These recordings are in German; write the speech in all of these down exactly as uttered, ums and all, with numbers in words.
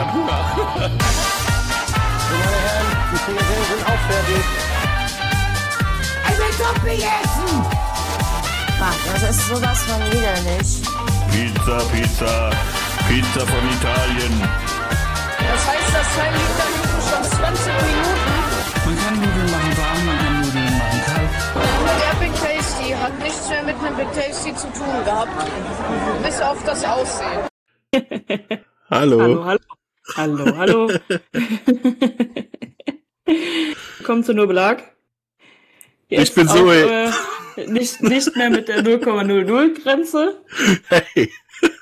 hab Hunger. So, meine Herren, die Frikadellen sind auch fertig. Ich will Zombie essen! Ach, das ist sowas von widerlich. Pizza, Pizza, Pizza von Italien. Das heißt, das Teil liegt da hinten schon zwanzig Minuten. Man kann Nudeln machen warm, man kann Nudeln machen kalt. Der Big Tasty hat nichts mehr mit einem Big Tasty zu tun gehabt. Bis auf das Aussehen. Hallo. Hallo, hallo. Hallo, hallo. Kommt zu nur Belag. Jetzt Ich bin auch, Zoe. Äh, nicht, nicht mehr mit der null Komma null null Grenze. Hey.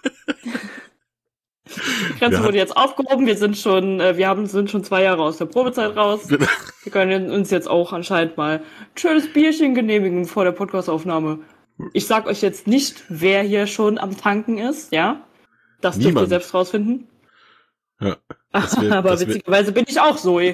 Die Grenze Ja. wurde jetzt aufgehoben. Wir sind schon, äh, wir haben, sind schon zwei Jahre aus der Probezeit raus. Wir können uns jetzt auch anscheinend mal ein schönes Bierchen genehmigen vor der Podcastaufnahme. Ich sag euch jetzt nicht, wer hier schon am Tanken ist, ja? Das dürft ihr Niemand. selbst rausfinden. Ja, das wär, Aber das wär, witzigerweise bin ich auch Zoe.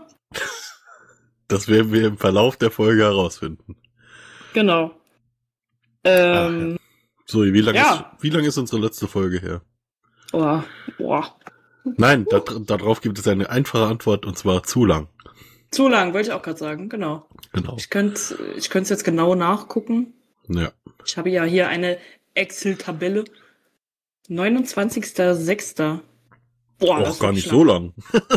das werden wir im Verlauf der Folge herausfinden. Genau. Ähm, Zoe, wie lange Ja. ist, wie lang ist unsere letzte Folge her? oh, boah. Nein, da, darauf gibt es eine einfache Antwort, und zwar zu lang. Zu lang, wollte ich auch gerade sagen, genau. Genau. Ich könnte ich könnte es jetzt genau nachgucken. Ja. Ich habe ja hier eine Excel-Tabelle. neunundzwanzigster sechster Boah, das Och, ist gar wirklich nicht so lang.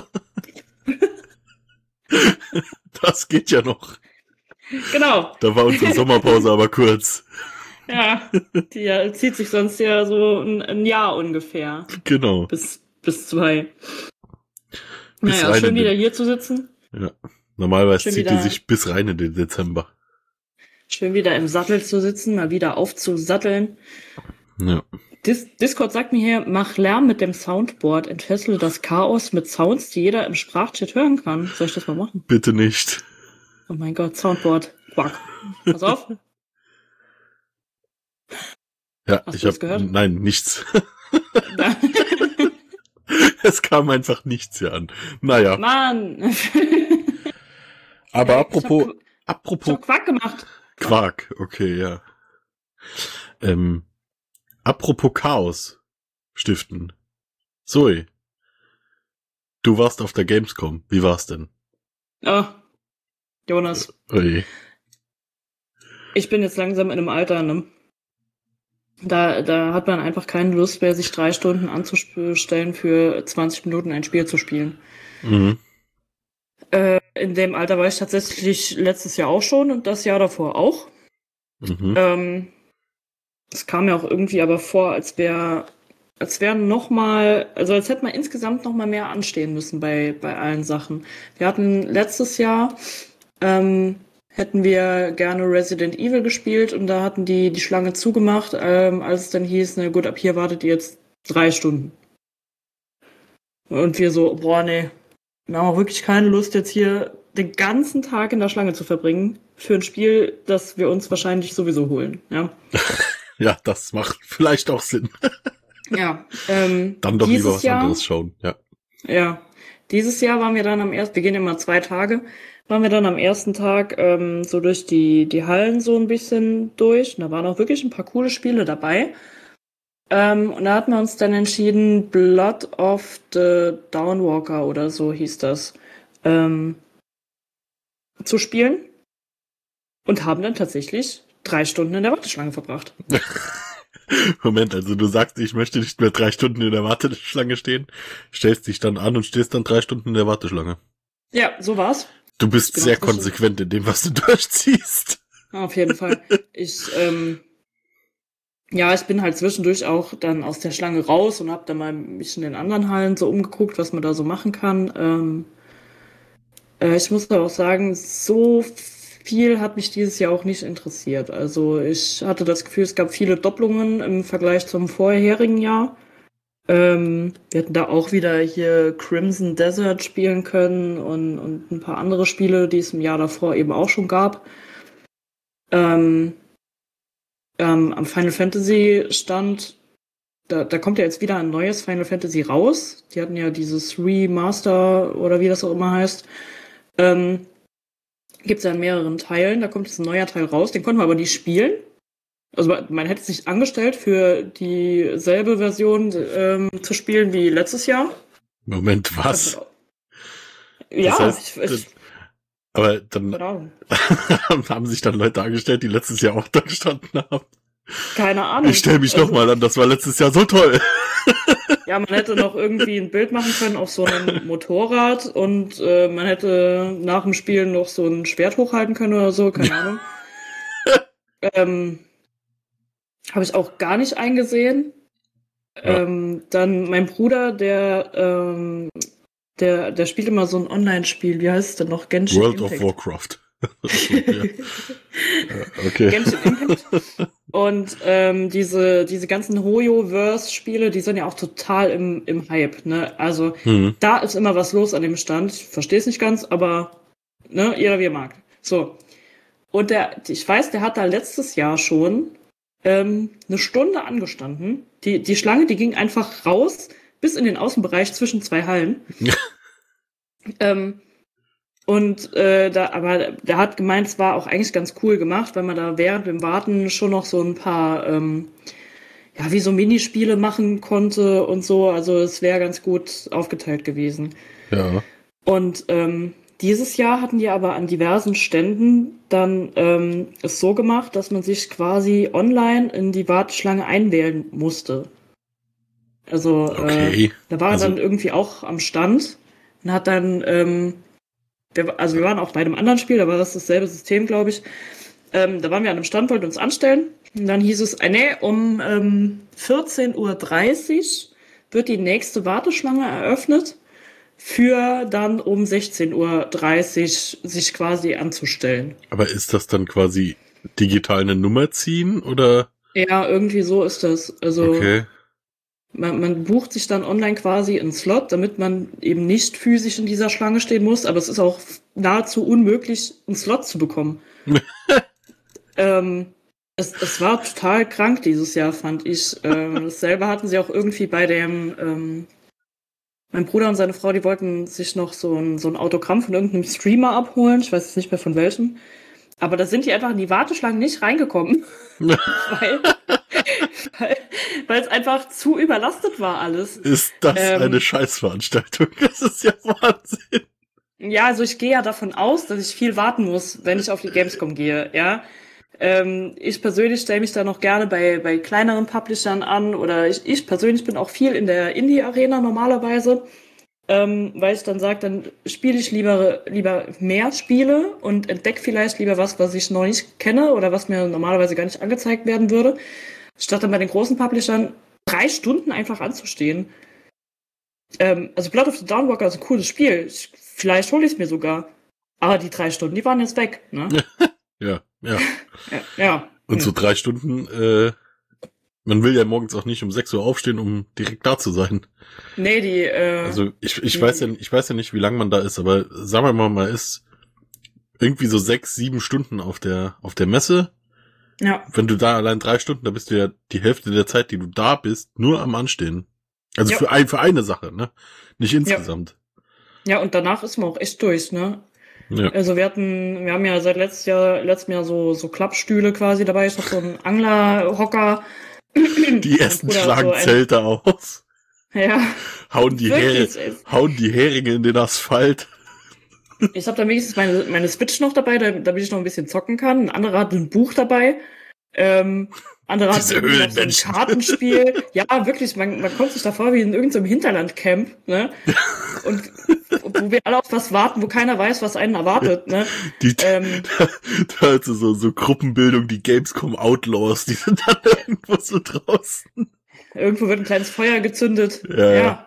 Das geht ja noch. Genau, Da war unsere Sommerpause aber kurz. ja. Die ja, zieht sich sonst ja so ein, ein Jahr ungefähr. Genau. Bis, bis zwei. Bis naja, rein schön in wieder den- hier zu sitzen. Ja. Normalerweise Schön zieht wieder- die sich bis rein in den Dezember. Schön wieder im Sattel zu sitzen, mal wieder aufzusatteln. Ja. Dis Discord sagt mir hier, mach Lärm mit dem Soundboard, entfessle das Chaos mit Sounds, die jeder im Sprachchat hören kann. Soll ich das mal machen? Bitte nicht. Oh mein Gott, Soundboard. Quack. Pass auf. Ja, Hast ich du das hab, gehört? nein, nichts. Es kam einfach nichts hier an. Naja, Mann. aber Ich apropos, hab, ich apropos hab Quack gemacht. Quark, okay, ja. Ähm, apropos Chaos stiften. Zoe, du warst auf der Gamescom. Wie war's denn? Oh, Jonas, Oje. ich bin jetzt langsam in einem Alter, ne? Da, da hat man einfach keine Lust mehr, sich drei Stunden anzustellen, für zwanzig Minuten ein Spiel zu spielen. Mhm. Äh, in dem Alter war ich tatsächlich letztes Jahr auch schon und das Jahr davor auch. Mhm. Ähm, es kam mir auch irgendwie aber vor, als wäre als wären noch mal, also als hätte man insgesamt noch mal mehr anstehen müssen bei, bei allen Sachen. Wir hatten letztes Jahr, ähm, hätten wir gerne Resident Evil gespielt und da hatten die die Schlange zugemacht, ähm, als es dann hieß, na gut, ab hier wartet ihr jetzt drei Stunden. Und wir so, boah, nee, wir haben auch wirklich keine Lust, jetzt hier den ganzen Tag in der Schlange zu verbringen für ein Spiel, das wir uns wahrscheinlich sowieso holen. Ja, Ja, das macht vielleicht auch Sinn. ja. Ähm, Dann doch dieses lieber was Jahr, anderes schauen. Ja. Ja, dieses Jahr waren wir dann am ersten, wir gehen immer zwei Tage, waren wir dann am ersten Tag ähm, so durch die, die Hallen so ein bisschen durch. Und da waren auch wirklich ein paar coole Spiele dabei. Ähm, und da hatten wir uns dann entschieden, Blood of the Dawnwalker oder so hieß das, ähm, zu spielen. Und haben dann tatsächlich drei Stunden in der Warteschlange verbracht. Moment, also du sagst, ich möchte nicht mehr drei Stunden in der Warteschlange stehen, stellst dich dann an und stehst dann drei Stunden in der Warteschlange. Ja, so war's. Du bist Genau, sehr das stimmt. konsequent in dem, was du durchziehst. Auf jeden Fall. Ich, ähm, ja, ich bin halt zwischendurch auch dann aus der Schlange raus und hab dann mal mich in den anderen Hallen so umgeguckt, was man da so machen kann. Ähm, äh, ich muss aber auch sagen, so viel hat mich dieses Jahr auch nicht interessiert. Also ich hatte das Gefühl, es gab viele Doppelungen im Vergleich zum vorherigen Jahr. Ähm, wir hätten da auch wieder hier Crimson Desert spielen können und, und ein paar andere Spiele, die es im Jahr davor eben auch schon gab. Ähm, ähm, am Final Fantasy Stand, da, da kommt ja jetzt wieder ein neues Final Fantasy raus. Die hatten ja dieses Remaster oder wie das auch immer heißt. Ähm, Gibt es ja in mehreren Teilen. Da kommt jetzt ein neuer Teil raus. Den konnten wir aber nicht spielen. Also man hätte sich angestellt, für dieselbe Version ähm, zu spielen wie letztes Jahr. Moment, was? Ja, das heißt, ich, ich, aber dann keine Ahnung. haben sich dann Leute angestellt, die letztes Jahr auch da gestanden haben. Keine Ahnung. Ich stelle mich also, nochmal an, das war letztes Jahr so toll. Ja, man hätte noch irgendwie ein Bild machen können auf so einem Motorrad und äh, man hätte nach dem Spiel noch so ein Schwert hochhalten können oder so, keine Ahnung. ähm, Habe ich auch gar nicht eingesehen. Ja. Ähm, dann mein Bruder, der, ähm, der, der spielt immer so ein Online-Spiel, wie heißt es denn noch? Genshin World Impact. of Warcraft. ja. Okay. Genshin Impact. Und ähm, diese, diese ganzen Hoyo-Verse-Spiele, die sind ja auch total im, im Hype, ne? Also hm. da ist immer was los an dem Stand. Ich verstehe es nicht ganz, aber ne, jeder wie er mag. So. Und der, ich weiß, der hat da letztes Jahr schon ähm, eine Stunde angestanden. Die, die Schlange, die ging einfach raus bis in den Außenbereich zwischen zwei Hallen. ähm, Und äh, da, aber der hat gemeint, es war auch eigentlich ganz cool gemacht, weil man da während dem Warten schon noch so ein paar, ähm, ja, wie so Minispiele machen konnte und so. Also es wäre ganz gut aufgeteilt gewesen. Ja. Und ähm, dieses Jahr hatten die aber an diversen Ständen dann ähm, es so gemacht, dass man sich quasi online in die Warteschlange einwählen musste. Also okay. äh, da war er also dann irgendwie auch am Stand und hat dann ähm, Wir, also wir waren auch bei einem anderen Spiel, da war das dasselbe System, glaube ich. Ähm, da waren wir an einem Stand, wollten uns anstellen. Und dann hieß es, äh, nee, um ähm, vierzehn Uhr dreißig wird die nächste Warteschlange eröffnet, für dann um sechzehn Uhr dreißig sich quasi anzustellen. Aber ist das dann quasi digital eine Nummer ziehen, oder? Ja, irgendwie so ist das. Also okay. Man, man bucht sich dann online quasi einen Slot, damit man eben nicht physisch in dieser Schlange stehen muss, aber es ist auch nahezu unmöglich, einen Slot zu bekommen. ähm, es, es war total krank dieses Jahr, fand ich. Ähm, dasselbe hatten sie auch irgendwie bei dem, ähm, mein Bruder und seine Frau, die wollten sich noch so ein, so ein Autogramm von irgendeinem Streamer abholen, ich weiß jetzt nicht mehr von welchem, aber da sind die einfach in die Warteschlangen nicht reingekommen, weil... Weil, weil es einfach zu überlastet war alles. Ist das ähm, eine Scheißveranstaltung? Das ist ja Wahnsinn. Ja, also ich gehe ja davon aus, dass ich viel warten muss, wenn ich auf die Gamescom gehe, ja. Ähm, ich persönlich stelle mich da noch gerne bei, bei kleineren Publishern an oder ich, ich persönlich bin auch viel in der Indie-Arena normalerweise, ähm, weil ich dann sage, dann spiele ich lieber, lieber mehr Spiele und entdecke vielleicht lieber was, was ich noch nicht kenne oder was mir normalerweise gar nicht angezeigt werden würde. Statt dann bei den großen Publishern drei Stunden einfach anzustehen. Ähm, also Blood of the Dawnwalker ist ein cooles Spiel. Ich, vielleicht hole ich es mir sogar. Aber die drei Stunden, die waren jetzt weg. Ne? ja, ja, ja. Ja. Und so drei Stunden, äh, man will ja morgens auch nicht um sechs Uhr aufstehen, um direkt da zu sein. Nee, die, äh... Also ich, ich weiß ja, ich weiß ja nicht, wie lange man da ist, aber sagen wir mal, man ist irgendwie so sechs, sieben Stunden auf der, auf der Messe. Ja. Wenn du da allein drei Stunden, da bist du ja die Hälfte der Zeit, die du da bist, nur am Anstehen. Also ja. für ein, für eine Sache, ne? Nicht insgesamt. Ja. ja, und danach ist man auch echt durch, ne? Ja. Also wir hatten, wir haben ja seit letztes Jahr, letztem Jahr so, so Klappstühle quasi dabei. Ich hab so einen Anglerhocker. Die ersten schlagen so Zelte aus. Ja. Hauen die, Her- hauen die Heringe in den Asphalt. Ich habe da wenigstens meine, meine Switch noch dabei, damit ich noch ein bisschen zocken kann. Ein anderer hat ein Buch dabei. Ähm, andere hat so ein Kartenspiel. Ja, wirklich, man, man kommt sich da vor wie in irgendeinem Hinterlandcamp, ne? Und wo wir alle auf was warten, wo keiner weiß, was einen erwartet, ne? Die, ähm, da, da also so, so Gruppenbildung, die Gamescom Outlaws, die sind dann irgendwo so draußen. Irgendwo wird ein kleines Feuer gezündet. Ja. ja.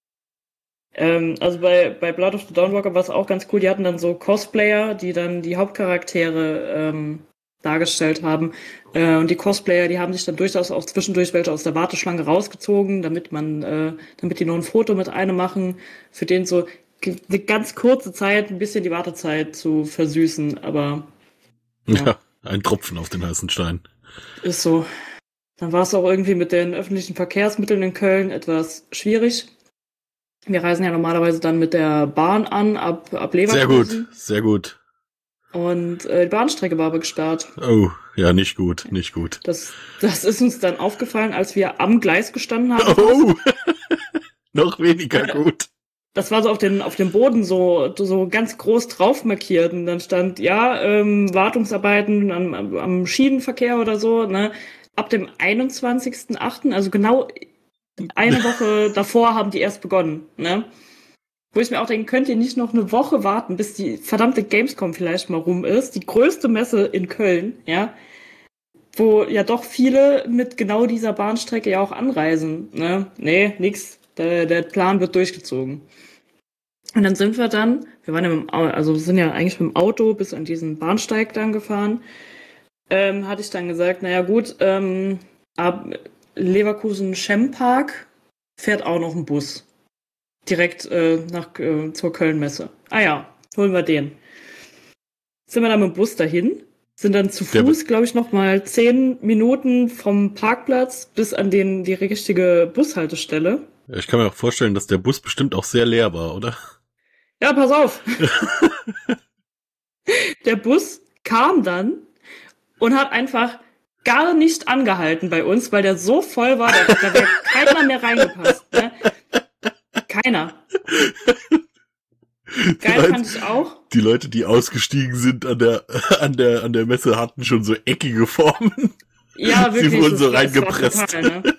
Ähm, also bei, bei Blood of the Dawnwalker war es auch ganz cool, die hatten dann so Cosplayer, die dann die Hauptcharaktere ähm, dargestellt haben. Äh, und die Cosplayer, die haben sich dann durchaus auch zwischendurch welche aus der Warteschlange rausgezogen, damit man, äh, damit die noch ein Foto mit einem machen, für den so eine ganz kurze Zeit ein bisschen die Wartezeit zu versüßen, aber ja, ja ein Tropfen auf den heißen Stein. Ist so. Dann war es auch irgendwie mit den öffentlichen Verkehrsmitteln in Köln etwas schwierig. Wir reisen ja normalerweise dann mit der Bahn an, ab, ab Leverkusen. Sehr gut, sehr gut. Und äh, die Bahnstrecke war aber gesperrt. Oh, ja, nicht gut, nicht gut. Das, das ist uns dann aufgefallen, als wir am Gleis gestanden haben. Oh, noch weniger gut. das war so auf den auf dem Boden so so ganz groß drauf markiert und dann stand ja ähm, Wartungsarbeiten am, am Schienenverkehr oder so, ne? Ab dem einundzwanzigsten achten, also genau eine Woche davor haben die erst begonnen, ne? Wo ich mir auch denke, könnt ihr nicht noch eine Woche warten, bis die verdammte Gamescom vielleicht mal rum ist, die größte Messe in Köln, ja? Wo ja doch viele mit genau dieser Bahnstrecke ja auch anreisen, ne? Nee, nix. Der, der Plan wird durchgezogen. Und dann sind wir dann, wir waren ja mit dem, Au- also wir sind ja eigentlich mit dem Auto bis an diesen Bahnsteig dann gefahren, ähm, hatte ich dann gesagt, naja gut, ähm, ab Leverkusen-Schempark fährt auch noch ein Bus. Direkt äh, nach äh, zur Köln-Messe. Ah ja, holen wir den. Sind wir dann mit dem Bus dahin, sind dann zu Der Fuß, glaube ich, noch mal zehn Minuten vom Parkplatz bis an den die richtige Bushaltestelle. Ich kann mir auch vorstellen, dass der Bus bestimmt auch sehr leer war, oder? Ja, pass auf. Der Bus kam dann und hat einfach gar nicht angehalten bei uns, weil der so voll war, da, da wäre keiner mehr reingepasst. Ne? Keiner. Geil Leute- fand ich auch. Die Leute, die ausgestiegen sind an der, an der, an der Messe, hatten schon so eckige Formen. Ja, wirklich. Sie wurden so das- das war reingepresst. total, ne?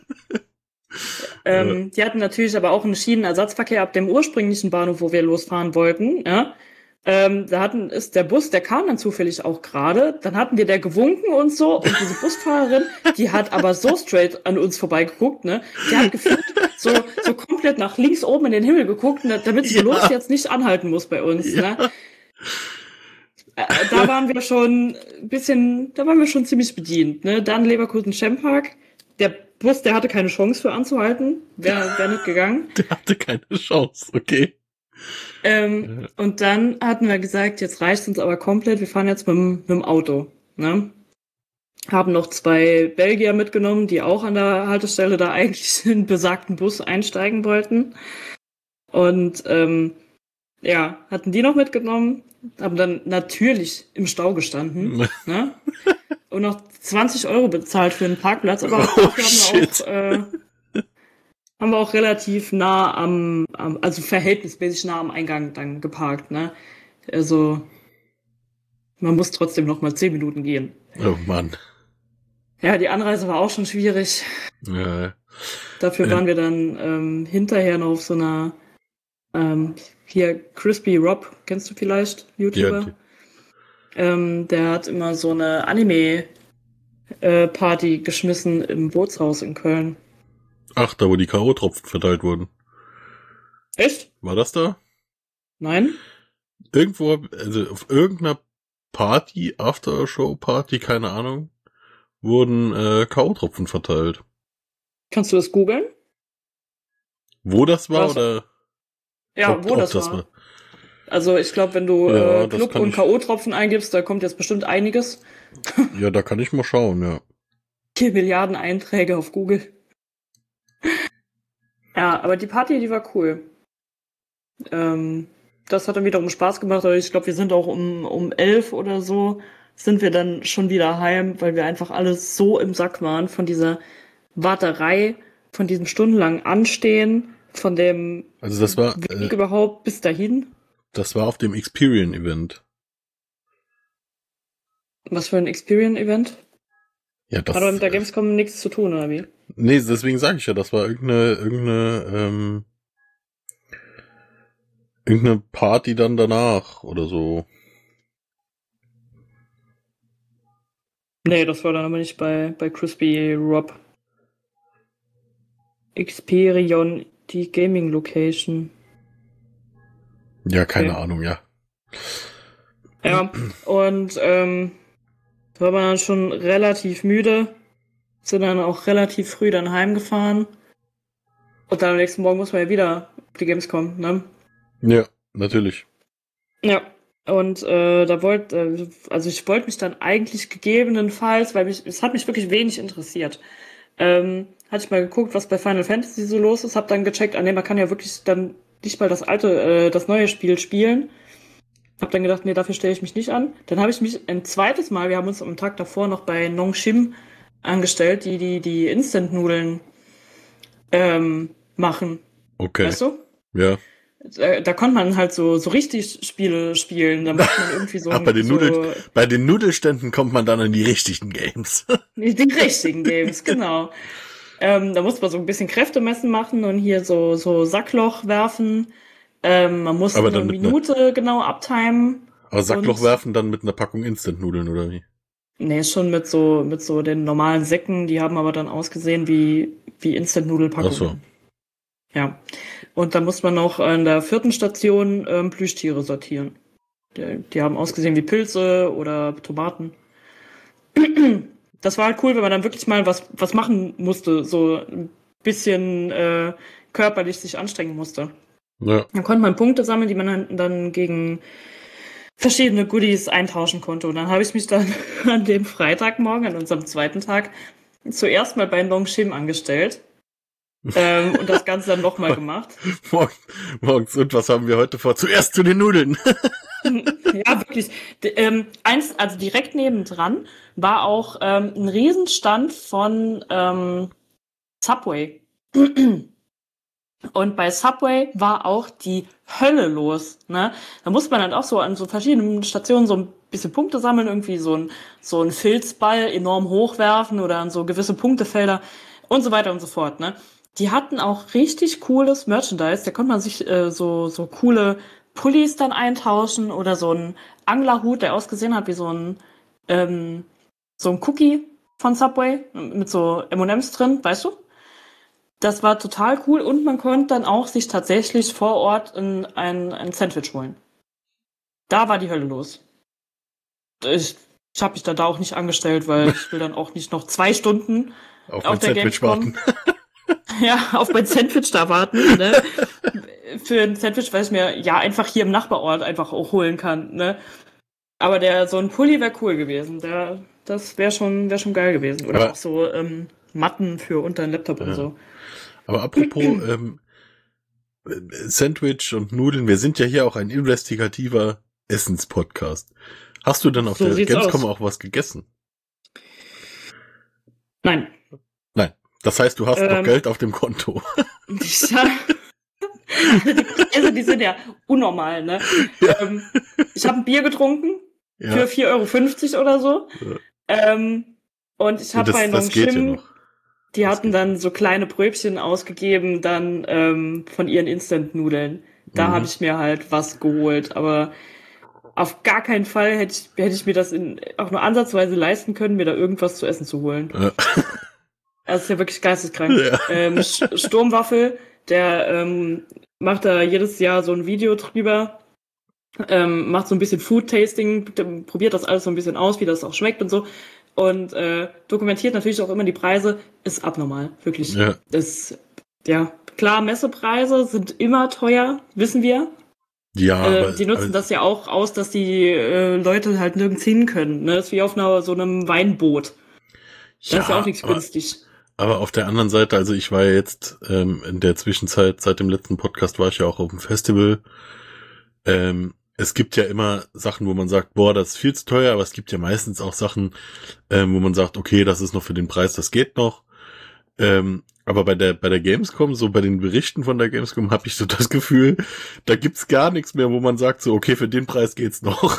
ähm, die hatten natürlich aber auch einen Schienenersatzverkehr ab dem ursprünglichen Bahnhof, wo wir losfahren wollten. Ja? Ähm, da hatten ist der Bus, der kam dann zufällig auch gerade. Dann hatten wir der gewunken und so. Und diese Busfahrerin, die hat aber so straight an uns vorbeigeguckt, ne? Die hat gefühlt so, so komplett nach links oben in den Himmel geguckt, ne? Damit sie Ja. los jetzt nicht anhalten muss bei uns. Ja. Ne? Äh, Da waren wir schon ein bisschen, da waren wir schon ziemlich bedient. Ne? Dann Leverkusen-Schempark. Der Bus, der hatte keine Chance für anzuhalten. Wäre wär nicht gegangen. Der hatte keine Chance, okay. Ähm, und dann hatten wir gesagt, jetzt reicht uns aber komplett, wir fahren jetzt mit, dem- mit dem Auto. Ne? Haben noch zwei Belgier mitgenommen, die auch an der Haltestelle da eigentlich in den besagten Bus einsteigen wollten. Und ähm, ja, hatten die noch mitgenommen, haben dann natürlich im Stau gestanden. Ne? Und noch zwanzig Euro bezahlt für einen Parkplatz, aber Oh, dafür haben wir shit. auch, äh, haben wir auch relativ nah am, am, also verhältnismäßig nah am Eingang dann geparkt, ne? Also, man muss trotzdem noch mal zehn Minuten gehen. Oh Mann. Ja, die Anreise war auch schon schwierig. Ja. Dafür Ja. waren wir dann ähm, hinterher noch auf so einer, ähm, hier, Crispy Rob, kennst du vielleicht, YouTuber? Ja, die- Ähm, der hat immer so eine Anime-Party geschmissen im Bootshaus in Köln. Ach, da wo die K O-Tropfen verteilt wurden. Echt? War das da? Nein? Irgendwo, also auf irgendeiner Party, Aftershow-Party, keine Ahnung, wurden äh, K O-Tropfen verteilt. Kannst du das googeln? Wo das war Was? oder Ja, ob- wo ob das, war. war? Also ich glaube, wenn du Ja, äh, das Club kann und ich- K O-Tropfen eingibst, da kommt jetzt bestimmt einiges. Ja, da kann ich mal schauen, ja. Vier Milliarden Einträge auf Google. Ja, aber die Party, die war cool. Ähm, das hat dann wiederum Spaß gemacht, aber ich glaube, wir sind auch um, um elf oder so, sind wir dann schon wieder heim, weil wir einfach alle so im Sack waren von dieser Warterei, von diesem stundenlangen Anstehen, von dem Also das war, Weg äh, überhaupt bis dahin. das war auf dem Experian-Event. Was für ein Experian-Event? Ja, das. Hat aber mit der äh, Gamescom nichts zu tun, oder wie? Nee, deswegen sage ich ja, das war irgendeine, irgendeine, ähm, irgendeine Party dann danach oder so. Nee, das war dann aber nicht bei, bei Crispy Rob. Experion, die Gaming Location. Ja, keine Okay. Ahnung, ja. Ja, und ähm, da war man dann schon relativ müde, sind dann auch relativ früh dann heimgefahren. Und dann am nächsten Morgen muss man ja wieder auf die Gamescom, ne? Ja, natürlich. Ja, und äh, da wollte, äh, also ich wollte mich dann eigentlich gegebenenfalls, weil mich, es hat mich wirklich wenig interessiert, ähm, hatte ich mal geguckt, was bei Final Fantasy so los ist, hab dann gecheckt, ah nee, man kann ja wirklich dann nicht mal das alte, äh, das neue Spiel spielen. Hab dann gedacht, nee, dafür stelle ich mich nicht an. Dann habe ich mich ein zweites Mal, wir haben uns am Tag davor noch bei Nongshim angestellt, die die, die Instant-Nudeln ähm, machen. Okay. Weißt du? Ja. Da, da konnte man halt so, so richtig Spiele spielen. Da macht man irgendwie so. Ach, bei den so Nudel, bei den Nudelständen kommt man dann an die richtigen Games. Die, die richtigen Games, genau. Ähm, da musste man so ein bisschen Kräftemessen machen und hier so, so Sackloch werfen. Ähm, man musste Aber eine dann mit Minute ne... genau abtimen. Aber Sackloch und... werfen dann mit einer Packung Instant-Nudeln, oder wie? Nee, schon mit so, mit so den normalen Säcken. Die haben aber dann ausgesehen wie, wie Instant-Nudelpackungen. Ach so. Ja. Und dann muss man noch an der vierten Station ähm, Plüschtiere sortieren. Die, die haben ausgesehen wie Pilze oder Tomaten. Das war halt cool, wenn man dann wirklich mal was, was machen musste, so ein bisschen äh, körperlich sich anstrengen musste. Ja. Dann konnte man Punkte sammeln, die man dann gegen verschiedene Goodies eintauschen konnte. Und dann habe ich mich dann an dem Freitagmorgen, an unserem zweiten Tag, zuerst mal bei Longshim angestellt. ähm, und das Ganze dann nochmal gemacht. Morgen, morgens, und was haben wir heute vor? Zuerst zu den Nudeln. Ja, wirklich. D- ähm, eins, also direkt nebendran war auch ähm, ein Riesenstand von ähm, Subway. Und bei Subway war auch die Hölle los. Ne? Da muss man dann auch so an so verschiedenen Stationen so ein bisschen Punkte sammeln, irgendwie so ein, so ein Filzball enorm hochwerfen oder an so gewisse Punktefelder und so weiter und so fort. Ne? Die hatten auch richtig cooles Merchandise. Da konnte man sich äh, so, so coole Pullis dann eintauschen oder so ein Anglerhut, der ausgesehen hat wie so ein, ähm, so ein Cookie von Subway mit so M und M's drin, weißt du? Das war total cool und man konnte dann auch sich tatsächlich vor Ort ein, ein, ein Sandwich holen. Da war die Hölle los. Ich, ich habe mich dann da auch nicht angestellt, weil ich will dann auch nicht noch zwei Stunden auf, auf der Sandwich Gamescom warten. ja, auf mein Sandwich da warten. Ne? Für ein Sandwich, weil ich mir ja einfach hier im Nachbarort einfach auch holen kann. Ne? Aber der so ein Pulli wäre cool gewesen. Der, das wäre schon, wär schon geil gewesen. Oder Aber auch so ähm, Matten für unter den Laptop ja. und so. Aber apropos ähm, Sandwich und Nudeln, wir sind ja hier auch ein investigativer Essenspodcast. Hast du denn auf So der sieht's Gamescom aus. auch was gegessen? Nein. Nein. Das heißt, du hast noch Ähm. Geld auf dem Konto. Ja. Die Preise, die sind ja unnormal, ne? Ja. Ähm, ich habe ein Bier getrunken Ja. für vier Euro fünfzig oder so. Ja. Ähm, und ich habe das, bei das geht ja Longshim, noch. die Das hatten geht. dann so kleine Pröbchen ausgegeben, dann ähm, von ihren Instant-Nudeln. Da Mhm. habe ich mir halt was geholt, aber auf gar keinen Fall hätte ich, hätte ich mir das in, auch nur ansatzweise leisten können, mir da irgendwas zu essen zu holen. Ja. Das ist ja wirklich geisteskrank. Ja. Ähm, Sch- Sturmwaffel, der ähm, macht da jedes Jahr so ein Video drüber, ähm, macht so ein bisschen Food-Tasting, der probiert das alles so ein bisschen aus, wie das auch schmeckt und so. Und äh, dokumentiert natürlich auch immer die Preise, ist abnormal, wirklich. Ja. Das, ja, klar, Messepreise sind immer teuer, wissen wir. Ja, äh, aber, die nutzen aber, das ja auch aus, dass die äh, Leute halt nirgends hin können. Ne? Das ist wie auf einer, so einem Weinboot. Das ja, ist ja auch nichts aber, günstig. aber auf der anderen Seite, also ich war ja jetzt ähm, in der Zwischenzeit, seit dem letzten Podcast war ich ja auch auf dem Festival. Ähm, es gibt ja immer Sachen, wo man sagt, boah, das ist viel zu teuer, aber es gibt ja meistens auch Sachen, ähm, wo man sagt, okay, das ist noch für den Preis, das geht noch. Ähm, aber bei der bei der Gamescom, so bei den Berichten von der Gamescom, habe ich so das Gefühl, da gibt's gar nichts mehr, wo man sagt, so, okay, für den Preis geht's noch.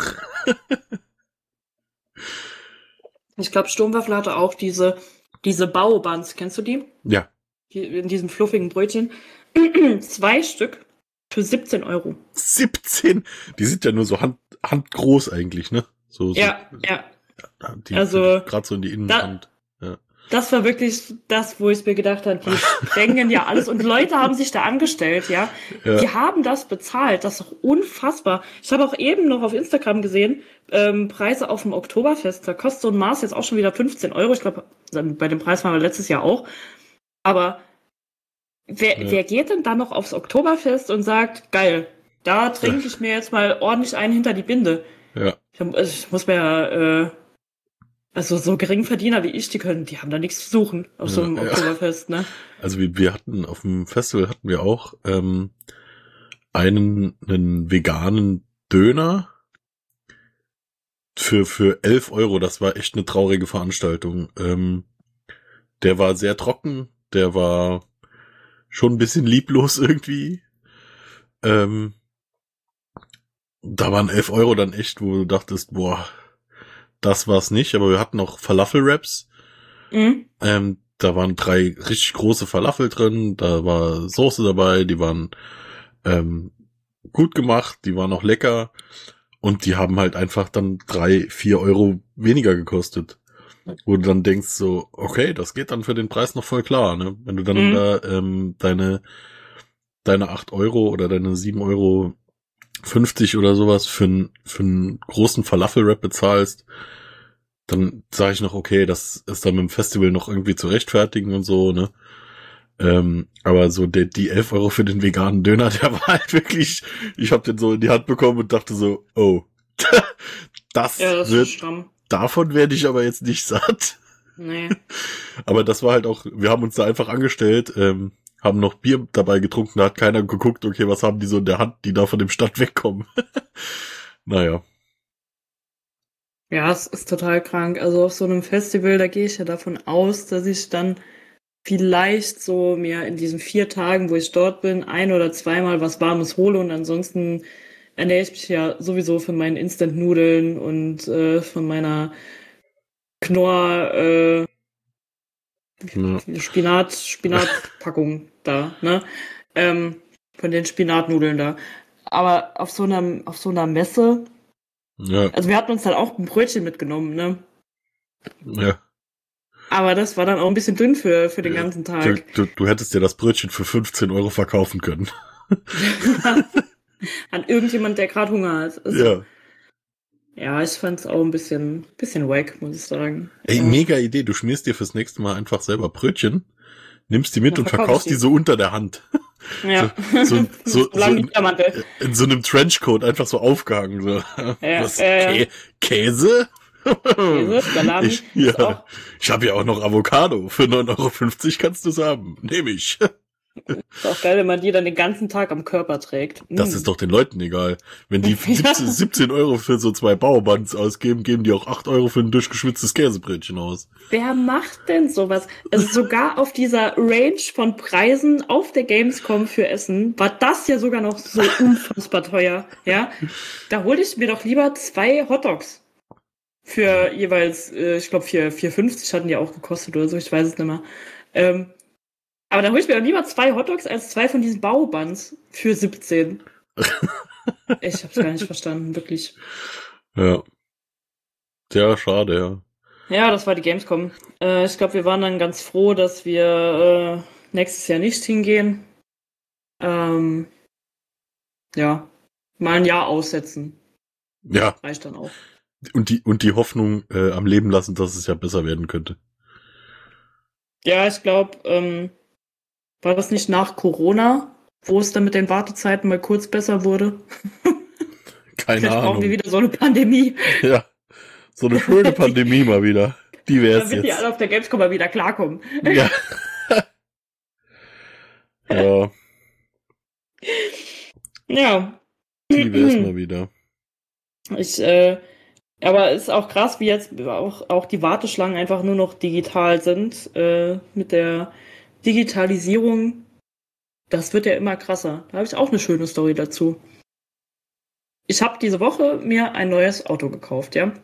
Ich glaube, Sturmwaffel hatte auch diese, diese Baobuns. Kennst du die? Ja. die? In diesem fluffigen Brötchen. Zwei Stück für siebzehn Euro. siebzehn, die sind ja nur so hand, handgroß eigentlich, ne? So, so, Ja, ja. Die, Also, gerade so in die Innenhand. Ja. Das war wirklich das, wo ich mir gedacht habe, die sprengen ja alles. Und Leute haben sich da angestellt, ja. Ja. Die haben das bezahlt. Das ist doch unfassbar. Ich habe auch eben noch auf Instagram gesehen, ähm, Preise auf dem Oktoberfest. Da kostet so ein Maß jetzt auch schon wieder fünfzehn Euro. Ich glaube, bei dem Preis waren wir letztes Jahr auch. Aber wer, Ja. wer geht denn da noch aufs Oktoberfest und sagt, geil, da trinke ich mir jetzt mal ordentlich einen hinter die Binde. Ja. Ich, hab- also ich muss mir ja, äh, also so Geringverdiener wie ich, die können, die haben da nichts zu suchen auf so einem Ja, ja. Oktoberfest, ne? Also wir, wir hatten auf dem Festival hatten wir auch ähm, einen, einen veganen Döner für für elf Euro. Das war echt eine traurige Veranstaltung. Ähm, der war sehr trocken, der war schon ein bisschen lieblos irgendwie. Ähm, da waren elf Euro dann echt, wo du dachtest, boah, das war's nicht. Aber wir hatten noch Falafel-Wraps. Mhm. Ähm, da waren drei richtig große Falafel drin. Da war Soße dabei. Die waren ähm, gut gemacht. Die waren auch lecker. Und die haben halt einfach dann drei, vier Euro weniger gekostet. Wo du dann denkst so, okay, das geht dann für den Preis noch voll klar, ne? Wenn du dann Mhm. da ähm, deine deine acht Euro oder deine sieben Euro fünfzig oder sowas für einen für einen großen Falafel-Wrap bezahlst, dann sage ich noch, okay, das ist dann mit dem Festival noch irgendwie zu rechtfertigen und so, ne? Ähm, aber so die, die elf Euro für den veganen Döner, der war halt wirklich, ich habe den so in die Hand bekommen und dachte so, oh, das, Ja, das wird, ist stramm. davon werde ich aber jetzt nicht satt. Nee. Aber das war halt auch, wir haben uns da einfach angestellt, ähm, haben noch Bier dabei getrunken, da hat keiner geguckt, okay, was haben die so in der Hand, die da von dem Stand wegkommen. Naja. Ja, es ist total krank. Also auf so einem Festival, da gehe ich ja davon aus, dass ich dann vielleicht so mir in diesen vier Tagen, wo ich dort bin, ein oder zweimal was Warmes hole und ansonsten ernähre ich mich ja sowieso von meinen Instant-Nudeln und äh, von meiner Knorr äh, Ja. Spinat, Spinatpackung da, ne? Ähm, von den Spinatnudeln da. Aber auf so einer, auf so einer Messe, Ja, also wir hatten uns dann auch ein Brötchen mitgenommen, ne? ja. Aber das war dann auch ein bisschen dünn für, für den Ja. ganzen Du, Tag. du, du hättest dir das Brötchen für fünfzehn Euro verkaufen können. An irgendjemand, der gerade Hunger hat. Also, Ja. ja, ich fand's auch ein bisschen, bisschen wack, muss ich sagen. Ey, ja. mega Idee. Du schmierst dir fürs nächste Mal einfach selber Brötchen, nimmst die mit Dann und verkauf verkaufst ich die die. so unter der Hand. Ja. So, so, so, so Lang in, Diamante. in so einem Trenchcoat einfach so aufgehangen. So. Ja, Was? ja, ja. Kä Käse? Käse, Salami, Ich, ist ja. auch- ich habe ja auch noch Avocado. Für neun Euro fünfzig kannst du es haben. Nehme ich. Ist auch geil, wenn man die dann den ganzen Tag am Körper trägt. Das Mm. ist doch den Leuten egal. Wenn die siebzehn, siebzehn Euro für so zwei Bauerbuns ausgeben, geben die auch acht Euro für ein durchgeschwitztes Käsebrötchen aus. Wer macht denn sowas? Also sogar auf dieser Range von Preisen auf der Gamescom für Essen war das ja sogar noch so unfassbar teuer. Ja, da hole ich mir doch lieber zwei Hotdogs für jeweils, äh, ich glaube vier vier fünfzig hatten die auch gekostet oder so, ich weiß es nicht mehr. Ähm, aber da hole ich mir doch lieber zwei Hotdogs als zwei von diesen Baubuns für siebzehn. Ich hab's gar nicht verstanden, wirklich. Ja. Ja, schade, ja. Ja, das war die Gamescom. Äh, ich glaube, wir waren dann ganz froh, dass wir äh, nächstes Jahr nicht hingehen. Ähm, ja, mal ein Jahr aussetzen. Ja, Reicht dann auch. und die, und die Hoffnung äh, am Leben lassen, dass es ja besser werden könnte. Ja, ich glaube, ähm, war das nicht nach Corona, wo es dann mit den Wartezeiten mal kurz besser wurde? Keine Vielleicht brauchen Ahnung. wir wieder so eine Pandemie, Ja, so eine schöne Pandemie mal wieder. Die wär's damit die jetzt. alle auf der Gamescom mal wieder klarkommen. Ja. Ja, Ja, die wär's mal wieder. Ich, äh, aber es ist auch krass, wie jetzt auch, auch die Warteschlangen einfach nur noch digital sind, äh, mit der Digitalisierung. Das wird ja immer krasser. Da habe ich auch eine schöne Story dazu. Ich habe diese Woche mir ein neues Auto gekauft, ja.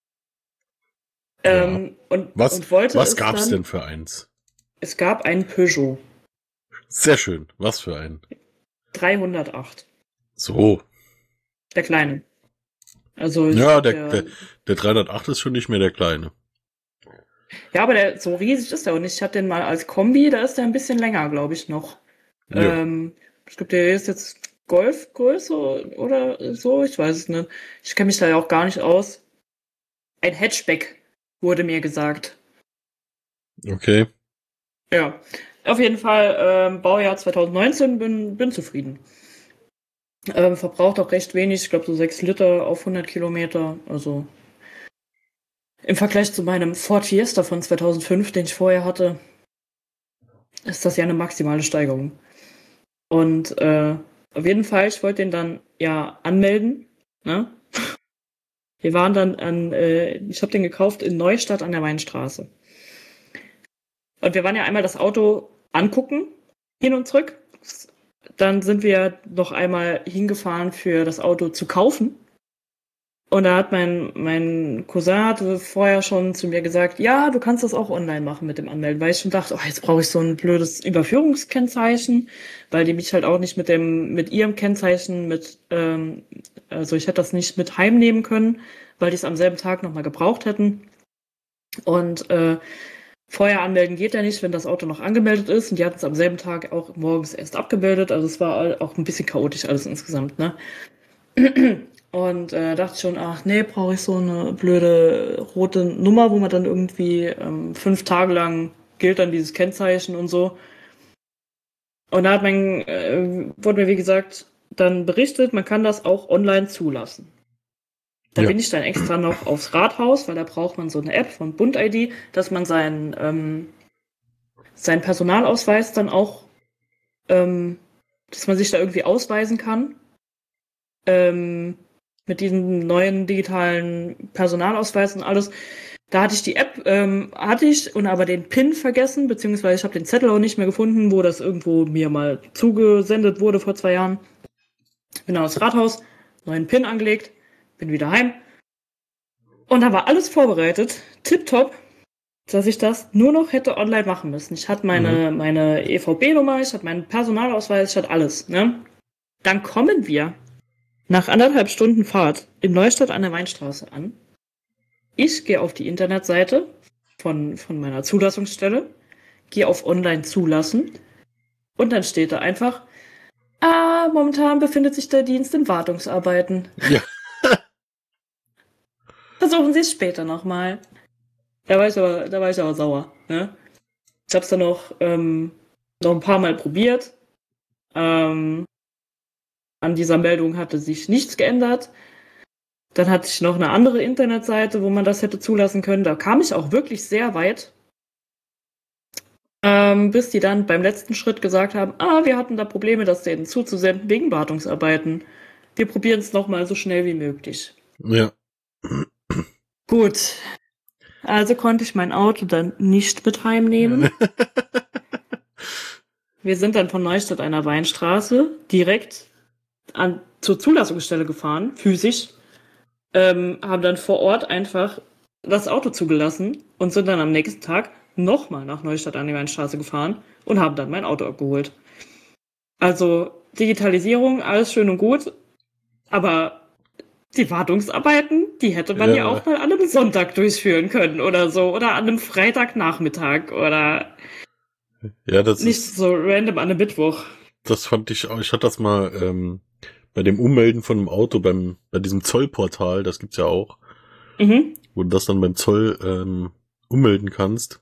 Ähm, und, Was, und wollte was es gab's dann, denn für eins? Es gab einen Peugeot Sehr schön. Was für ein? dreihundertacht. So. Der kleine. Also ich Ja, glaub, der, der, der dreihundertacht ist schon nicht mehr der kleine. Ja, aber der, so riesig ist der auch nicht. Ich hatte den mal als Kombi, da ist der ein bisschen länger, glaube ich, noch. Ja. Ähm, ich glaube, der ist jetzt Golfgröße oder so, ich weiß es nicht. Ich kenne mich da ja auch gar nicht aus. Ein Hatchback, wurde mir gesagt. Okay. Ja, auf jeden Fall, ähm, Baujahr zwanzig neunzehn, bin, bin zufrieden. Ähm, verbraucht auch recht wenig, ich glaube so sechs Liter auf hundert Kilometer, also im Vergleich zu meinem Ford Fiesta von zweitausendfünf, den ich vorher hatte, ist das ja eine maximale Steigerung. Und äh, auf jeden Fall, ich wollte den dann ja anmelden, ne? Wir waren dann an, äh, ich habe den gekauft in Neustadt an der Weinstraße. Und wir waren ja einmal das Auto angucken, hin und zurück. dann sind wir noch einmal hingefahren für das Auto zu kaufen. Und da hat mein, mein Cousin hatte vorher schon zu mir gesagt, ja, du kannst das auch online machen mit dem Anmelden, weil ich schon dachte, oh, jetzt brauche ich so ein blödes Überführungskennzeichen, weil die mich halt auch nicht mit dem, mit ihrem Kennzeichen mit, ähm, also ich hätte das nicht mit heimnehmen können, weil die es am selben Tag nochmal gebraucht hätten. Und äh, vorher anmelden geht ja nicht, wenn das Auto noch angemeldet ist. Und die hatten es am selben Tag auch morgens erst abgemeldet. Also es war auch ein bisschen chaotisch alles insgesamt, ne? Und äh, dachte schon, ach nee, brauche ich so eine blöde rote Nummer, wo man dann irgendwie ähm, fünf Tage lang gilt dann dieses Kennzeichen und so. Und da hat mein, äh, wurde mir wie gesagt dann berichtet, man kann das auch online zulassen. Da ja. bin ich dann extra noch aufs Rathaus, weil da braucht man so eine App von Bund I D, dass man seinen ähm, seinen Personalausweis dann auch, ähm, dass man sich da irgendwie ausweisen kann. Ähm, mit diesem neuen digitalen Personalausweis und alles. Da hatte ich die App, ähm, hatte ich und aber den PIN vergessen, beziehungsweise ich habe den Zettel auch nicht mehr gefunden, wo das irgendwo mir mal zugesendet wurde vor zwei Jahren. Bin dann aufs Rathaus, neuen PIN angelegt, bin wieder heim. Und da war alles vorbereitet, tipptopp, dass ich das nur noch hätte online machen müssen. Ich hatte meine, mhm. meine E V B-Nummer, ich hatte meinen Personalausweis, ich hatte alles. Ne? Dann kommen wir nach anderthalb Stunden Fahrt in Neustadt an der Weinstraße an. Ich gehe auf die Internetseite von, von meiner Zulassungsstelle, gehe auf Online zulassen und dann steht da einfach, ah, momentan befindet sich der Dienst in Wartungsarbeiten. Ja. Versuchen Sie es später nochmal. Da war ich aber, da war ich aber sauer. Ne? Ich habe es dann noch, ähm, noch ein paar Mal probiert. Ähm, An dieser Meldung hatte sich nichts geändert. Dann hatte ich noch eine andere Internetseite, wo man das hätte zulassen können. Da kam ich auch wirklich sehr weit. Ähm, bis die dann beim letzten Schritt gesagt haben, ah, wir hatten da Probleme, das denen zuzusenden wegen Wartungsarbeiten. Wir probieren es nochmal so schnell wie möglich. Ja. Gut. Also konnte ich mein Auto dann nicht mit heimnehmen. Wir sind dann von Neustadt an der Weinstraße direkt an, zur Zulassungsstelle gefahren, physisch, ähm, haben dann vor Ort einfach das Auto zugelassen und sind dann am nächsten Tag nochmal nach Neustadt an die Weinstraße gefahren und haben dann mein Auto abgeholt. Also Digitalisierung, alles schön und gut, aber die Wartungsarbeiten, die hätte man ja, ja auch mal an einem Sonntag durchführen können oder so, oder an einem Freitagnachmittag oder ja, das nicht ist, so random an einem Mittwoch. Das fand ich auch, ich hatte das mal ähm, bei dem Ummelden von einem Auto beim bei diesem Zollportal, das gibt's ja auch, mhm. wo du das dann beim Zoll ähm, ummelden kannst.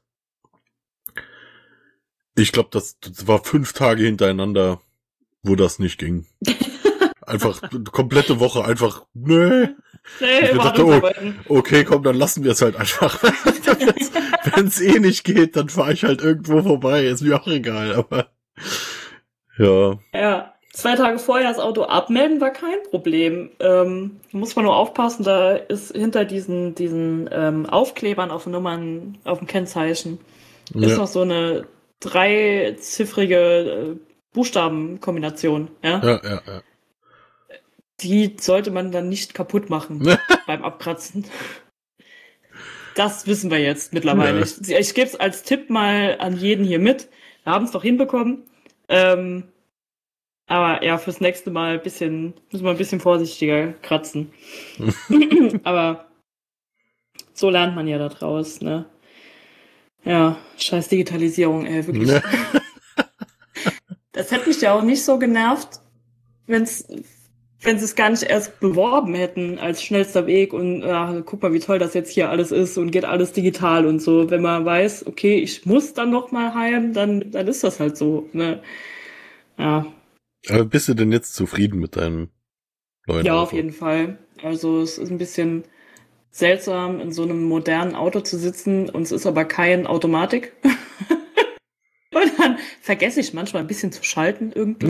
Ich glaube, das, das war fünf Tage hintereinander, wo das nicht ging. Einfach komplette Woche einfach, nee. Nee, ich dachte, oh, okay, komm, dann lassen wir es halt einfach. Wenn es eh nicht geht, dann fahre ich halt irgendwo vorbei. Ist mir auch egal, aber ja. Ja, zwei Tage vorher das Auto abmelden war kein Problem. Ähm, muss man nur aufpassen, da ist hinter diesen, diesen ähm, Aufklebern auf den Nummern, auf dem Kennzeichen, ja. ist noch so eine dreiziffrige äh, Buchstabenkombination. Ja, ja, ja. ja. Die sollte man dann nicht kaputt machen beim Abkratzen. Das wissen wir jetzt mittlerweile. Ja. Ich, ich gebe es als Tipp mal an jeden hier mit. Wir haben es doch hinbekommen. Ähm, aber ja, fürs nächste Mal ein bisschen, müssen wir ein bisschen vorsichtiger kratzen. Aber so lernt man ja da draus, ne? Ja, scheiß Digitalisierung, ey, wirklich. Ja. Das hätte mich ja auch nicht so genervt, wenn's wenn sie es gar nicht erst beworben hätten als schnellster Weg und ach, guck mal, wie toll das jetzt hier alles ist und geht alles digital und so. Wenn man weiß, okay, ich muss dann noch mal heim, dann, dann ist das halt so. Ne? Ja. Aber bist du denn jetzt zufrieden mit deinem neuen Ja, Auto? auf jeden Fall. Also es ist ein bisschen seltsam, in so einem modernen Auto zu sitzen und es ist aber kein Automatik. Und dann vergesse ich manchmal ein bisschen zu schalten irgendwie.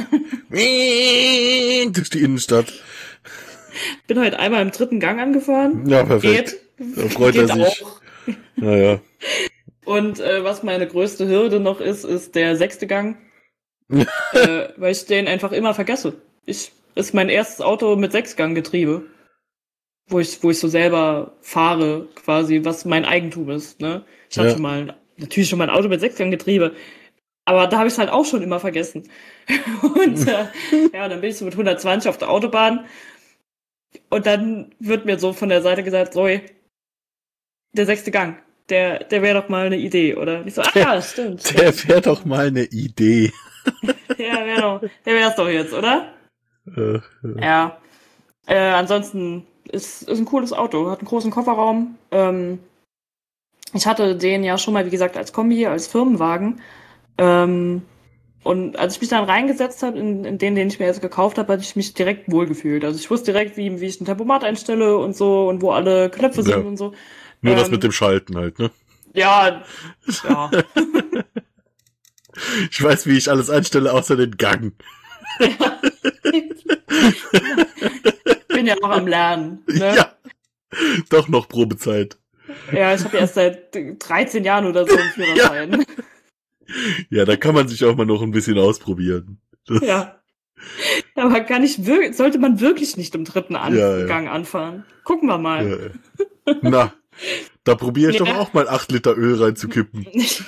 Durch die Innenstadt. Bin heute einmal im dritten Gang angefahren. Ja, perfekt. Geht. Da freut Geht er sich. Auch. Naja. Und äh, was meine größte Hürde noch ist, ist der sechste Gang. äh, weil ich den einfach immer vergesse. Ich ist mein erstes Auto mit Sechsganggetriebe, wo ich, wo ich so selber fahre, quasi, was mein Eigentum ist. Ne? Ich hatte Ja. schon mal, natürlich schon mal ein Auto mit Sechsganggetriebe, aber da habe ich es halt auch schon immer vergessen. Und äh, ja, dann bin ich so mit hundertzwanzig auf der Autobahn und dann wird mir so von der Seite gesagt, Zoe, der sechste Gang, der, der wäre doch mal eine Idee, oder? Ich so, ach ja, stimmt. stimmt. Der wäre doch mal eine Idee. Ja, wär doch, der wär's doch jetzt, oder? Äh, äh. Ja. Äh, ansonsten ist, ist ein cooles Auto, hat einen großen Kofferraum. Ähm, ich hatte den ja schon mal, wie gesagt, als Kombi, als Firmenwagen. Ähm, und als ich mich dann reingesetzt habe, in, in den, den ich mir jetzt gekauft habe, hatte ich mich direkt wohlgefühlt. Also ich wusste direkt, wie, wie ich ein Tempomat einstelle und so und wo alle Knöpfe sind Ja. und so. Nur das Ähm, mit dem Schalten halt, ne? Ja, ja. Ich weiß, wie ich alles einstelle, außer den Gang. Bin ja noch am Lernen. Ne? Ja. Doch noch Probezeit. Ja, ich habe erst seit dreizehn Jahren oder so einen Führerschein. Ja, da kann man sich auch mal noch ein bisschen ausprobieren. Das, Ja. Aber kann ich wirklich, sollte man wirklich nicht im dritten An Ja, ja. Gang anfahren. Gucken wir mal. Ja. Na, da probiere ich Ja. doch auch mal acht Liter Öl reinzukippen.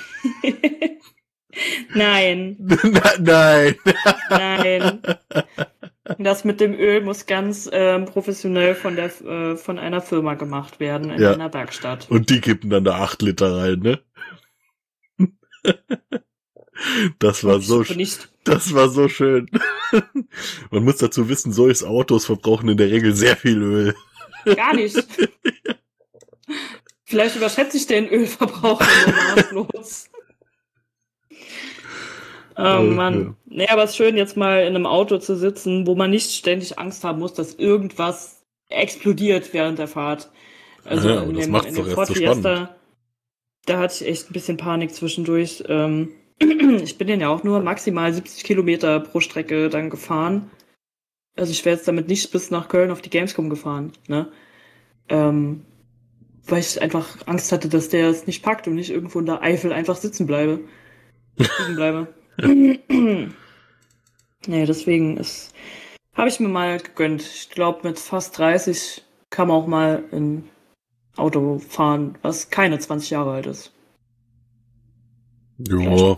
Nein, Na, nein. nein. Das mit dem Öl muss ganz ähm, professionell von der äh, von einer Firma gemacht werden in Ja. einer Werkstatt. Und die kippen dann da acht Liter rein, ne? Das war so, Aber sch- nicht. das war so schön. Man muss dazu wissen, solche Autos verbrauchen in der Regel sehr viel Öl. Gar nicht. Vielleicht überschätze ich den Ölverbrauch nur maßlos. Oh Oh, Mann. Nee, aber es ist schön, jetzt mal in einem Auto zu sitzen, wo man nicht ständig Angst haben muss, dass irgendwas explodiert während der Fahrt. Also Ja, aber in das dem, macht's in doch dem erst Ford so Fiesta, spannend. da hatte ich echt ein bisschen Panik zwischendurch. Ähm, ich bin den ja auch nur maximal siebzig Kilometer pro Strecke dann gefahren. Also ich wäre jetzt damit nicht bis nach Köln auf die Gamescom gefahren, ne? Ähm, weil ich einfach Angst hatte, dass der es nicht packt und nicht irgendwo in der Eifel einfach sitzen bleibe. Sitzen bleibe. Nee, deswegen ist, habe ich mir mal gegönnt. Ich glaube, mit fast dreißig kann man auch mal ein Auto fahren, was keine zwanzig Jahre alt ist. Ja.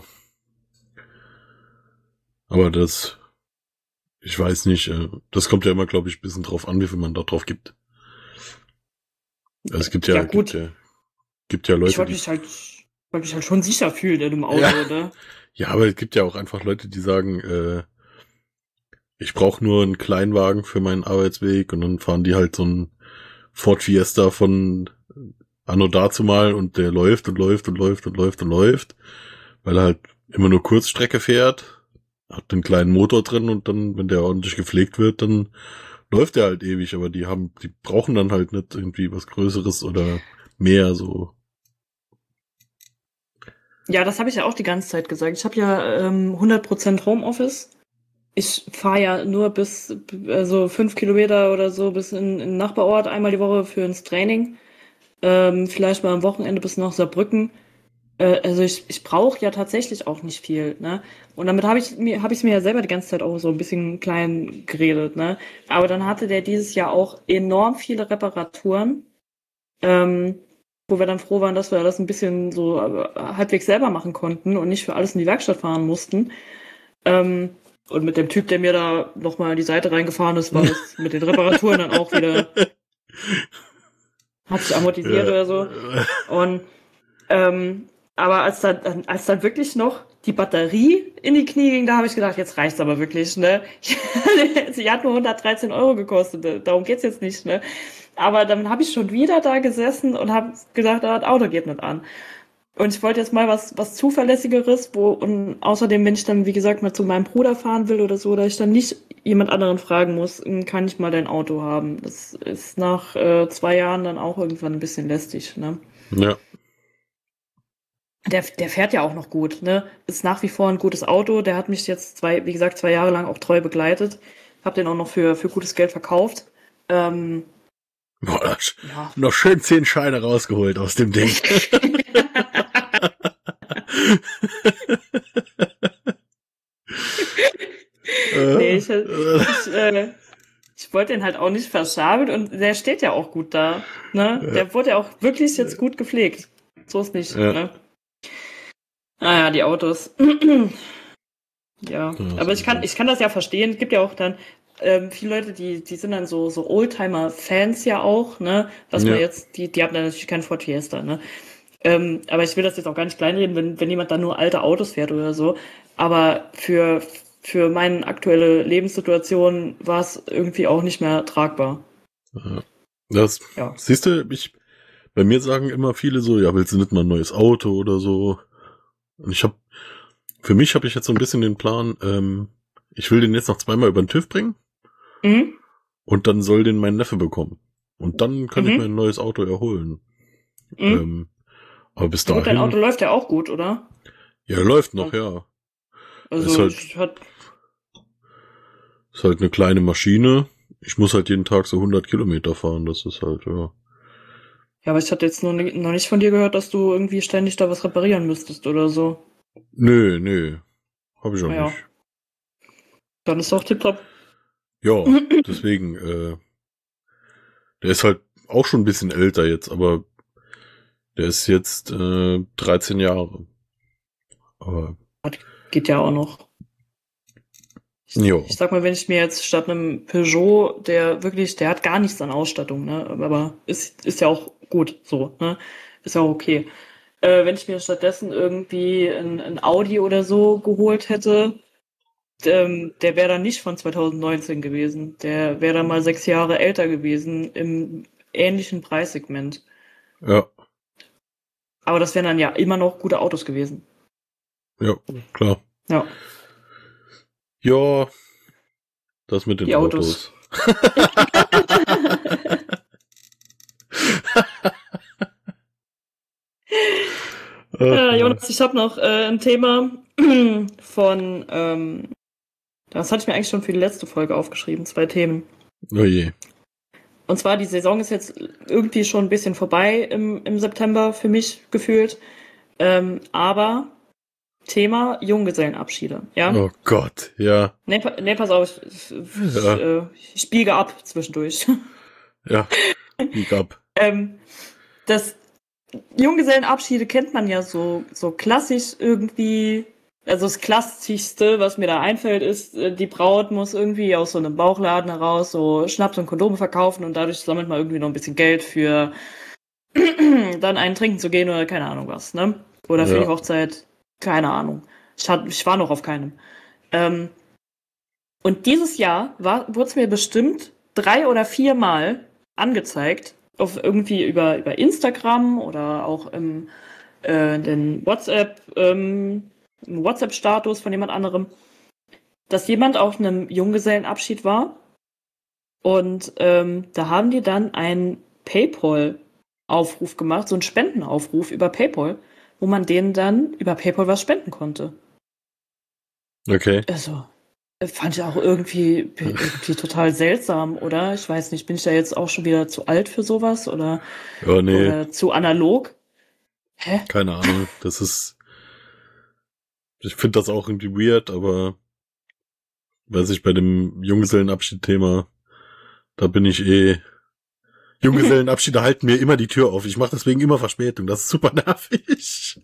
Aber das, ich weiß nicht, äh, das kommt ja immer, glaube ich, ein bisschen drauf an, wie viel man da drauf gibt. Also es gibt ja, Ja, gut. gibt ja, gibt ja Leute, Ich wollte die, mich halt, wollte mich halt schon sicher fühlen in einem Auto, Ja. ne? ja, aber es gibt ja auch einfach Leute, die sagen, äh, ich brauche nur einen Kleinwagen für meinen Arbeitsweg und dann fahren die halt so einen Ford Fiesta von anno dazumal und der läuft und läuft und läuft und läuft und läuft, weil er halt immer nur Kurzstrecke fährt, hat einen kleinen Motor drin und dann, wenn der ordentlich gepflegt wird, dann läuft der halt ewig, aber die haben, die brauchen dann halt nicht irgendwie was Größeres oder mehr, so. Ja, das habe ich ja auch die ganze Zeit gesagt. Ich habe ja ähm, hundert Prozent Homeoffice. Ich fahre ja nur bis, also fünf Kilometer oder so bis in, in den Nachbarort einmal die Woche für ins Training. Ähm, vielleicht mal am Wochenende bis nach Saarbrücken. Äh, also ich, ich brauche ja tatsächlich auch nicht viel, ne? Und damit habe ich mir habe ich mir ja selber die ganze Zeit auch so ein bisschen klein geredet, ne? Aber dann hatte der dieses Jahr auch enorm viele Reparaturen, ähm, wo wir dann froh waren, dass wir das ein bisschen so äh, halbwegs selber machen konnten und nicht für alles in die Werkstatt fahren mussten. Ähm, und mit dem Typ, der mir da nochmal die Seite reingefahren ist, war das mit den Reparaturen dann auch wieder, hat sich amortisiert Ja. oder so. Und ähm, aber als dann, als dann wirklich noch die Batterie in die Knie ging, da habe ich gedacht, jetzt reicht's aber wirklich, ne? Sie hat nur hundertdreizehn Euro gekostet, darum geht's jetzt nicht, ne? Aber dann habe ich schon wieder da gesessen und habe gesagt, das Auto geht nicht an. Und ich wollte jetzt mal was was Zuverlässigeres, wo und außerdem, wenn ich dann, wie gesagt, mal zu meinem Bruder fahren will oder so, dass ich dann nicht jemand anderen fragen muss, kann ich mal dein Auto haben. Das ist nach äh, zwei Jahren dann auch irgendwann ein bisschen lästig, ne? Ja. Der, der fährt ja auch noch gut, ne? Ist nach wie vor ein gutes Auto. Der hat mich jetzt zwei, wie gesagt, zwei Jahre lang auch treu begleitet. Hab den auch noch für, für gutes Geld verkauft. Ähm, Boah, das- ja. noch schön zehn Scheine rausgeholt aus dem Ding. nee, ich, ich, äh, ich wollte den halt auch nicht verschabeln und der steht ja auch gut da. Ne? Ja. Der wurde ja auch wirklich jetzt gut gepflegt. So ist nicht. Ja. Ne? Naja, die Autos. ja, ja, aber ich kann, ich kann das ja verstehen. Es gibt ja auch dann ähm, viele Leute, die, die sind dann so, so Oldtimer-Fans ja auch, ne? Was ja. man jetzt, die, die haben dann natürlich keinen Ford Fiesta, ne? Ähm, aber ich will das jetzt auch gar nicht kleinreden, wenn, wenn jemand dann nur alte Autos fährt oder so. Aber für, für meine aktuelle Lebenssituation war es irgendwie auch nicht mehr tragbar. Das, ja. Siehst du, ich, bei mir sagen immer viele so, ja, willst du nicht mal ein neues Auto oder so? Und ich habe, für mich habe ich jetzt so ein bisschen den Plan, ähm, ich will den jetzt noch zweimal über den TÜV bringen. Mhm. Und dann soll den mein Neffe bekommen. Und dann kann mhm. ich mir ein neues Auto erholen. Mhm. Ähm, aber bis dahin... Gut, dein Auto läuft ja auch gut, oder? Ja, läuft noch, ja. Also, ist halt, hat... ist halt eine kleine Maschine. Ich muss halt jeden Tag so hundert Kilometer fahren, das ist halt, ja. Ja, aber ich hatte jetzt noch nicht, noch nicht von dir gehört, dass du irgendwie ständig da was reparieren müsstest oder so. Nö, nö. Hab ich auch ja. nicht. Dann ist auch tipptopp. Ja, deswegen, äh, der ist halt auch schon ein bisschen älter jetzt, aber der ist jetzt äh, dreizehn Jahre. Aber geht ja auch noch. Ich, jo. ich sag mal, wenn ich mir jetzt statt einem Peugeot, der wirklich, der hat gar nichts an Ausstattung, ne, aber ist, ist ja auch gut so, ne, ist ja auch okay. Äh, wenn ich mir stattdessen irgendwie ein, ein Audi oder so geholt hätte, ähm, der wäre dann nicht von zwanzig neunzehn gewesen. Der wäre dann mal sechs Jahre älter gewesen im ähnlichen Preissegment. Ja. Aber das wären dann ja immer noch gute Autos gewesen. Ja, klar. Ja. Ja, das mit den Die Autos. Autos. äh, Jonas, ich habe noch äh, ein Thema von, ähm, das hatte ich mir eigentlich schon für die letzte Folge aufgeschrieben, zwei Themen. Oh je. Und zwar, die Saison ist jetzt irgendwie schon ein bisschen vorbei im, im September für mich gefühlt. Ähm, aber Thema Junggesellenabschiede, ja? Oh Gott, ja. Nee, nee pass auf, ich, ich, ja. äh, ich biege ab zwischendurch. Ja, biege ab. ähm, das Junggesellenabschiede kennt man ja so, so klassisch irgendwie. Also das Klassischste, was mir da einfällt, ist, die Braut muss irgendwie aus so einem Bauchladen heraus so Schnaps und Kondome verkaufen und dadurch sammelt man irgendwie noch ein bisschen Geld für dann einen trinken zu gehen oder keine Ahnung was, ne? Oder für ja. die Hochzeit, keine Ahnung. Ich, hat, ich war noch auf keinem. Ähm, und dieses Jahr war, wurde es mir bestimmt drei oder vier Mal angezeigt, auf irgendwie über, über Instagram oder auch im äh, den WhatsApp, ähm, im WhatsApp-Status von jemand anderem, dass jemand auf einem Junggesellenabschied war und ähm, da haben die dann einen PayPal-Aufruf gemacht, so einen Spendenaufruf über PayPal, wo man denen dann über PayPal was spenden konnte. Okay. Also, fand ich auch irgendwie, irgendwie total seltsam, oder? Ich weiß nicht, bin ich da jetzt auch schon wieder zu alt für sowas oder, oh, nee. oder zu analog? Hä? Keine Ahnung, das ist ich finde das auch irgendwie weird, aber weiß ich, bei dem Junggesellenabschied-Thema, da bin ich eh Junggesellenabschiede halten mir immer die Tür auf. Ich mache deswegen immer Verspätung. Das ist super nervig.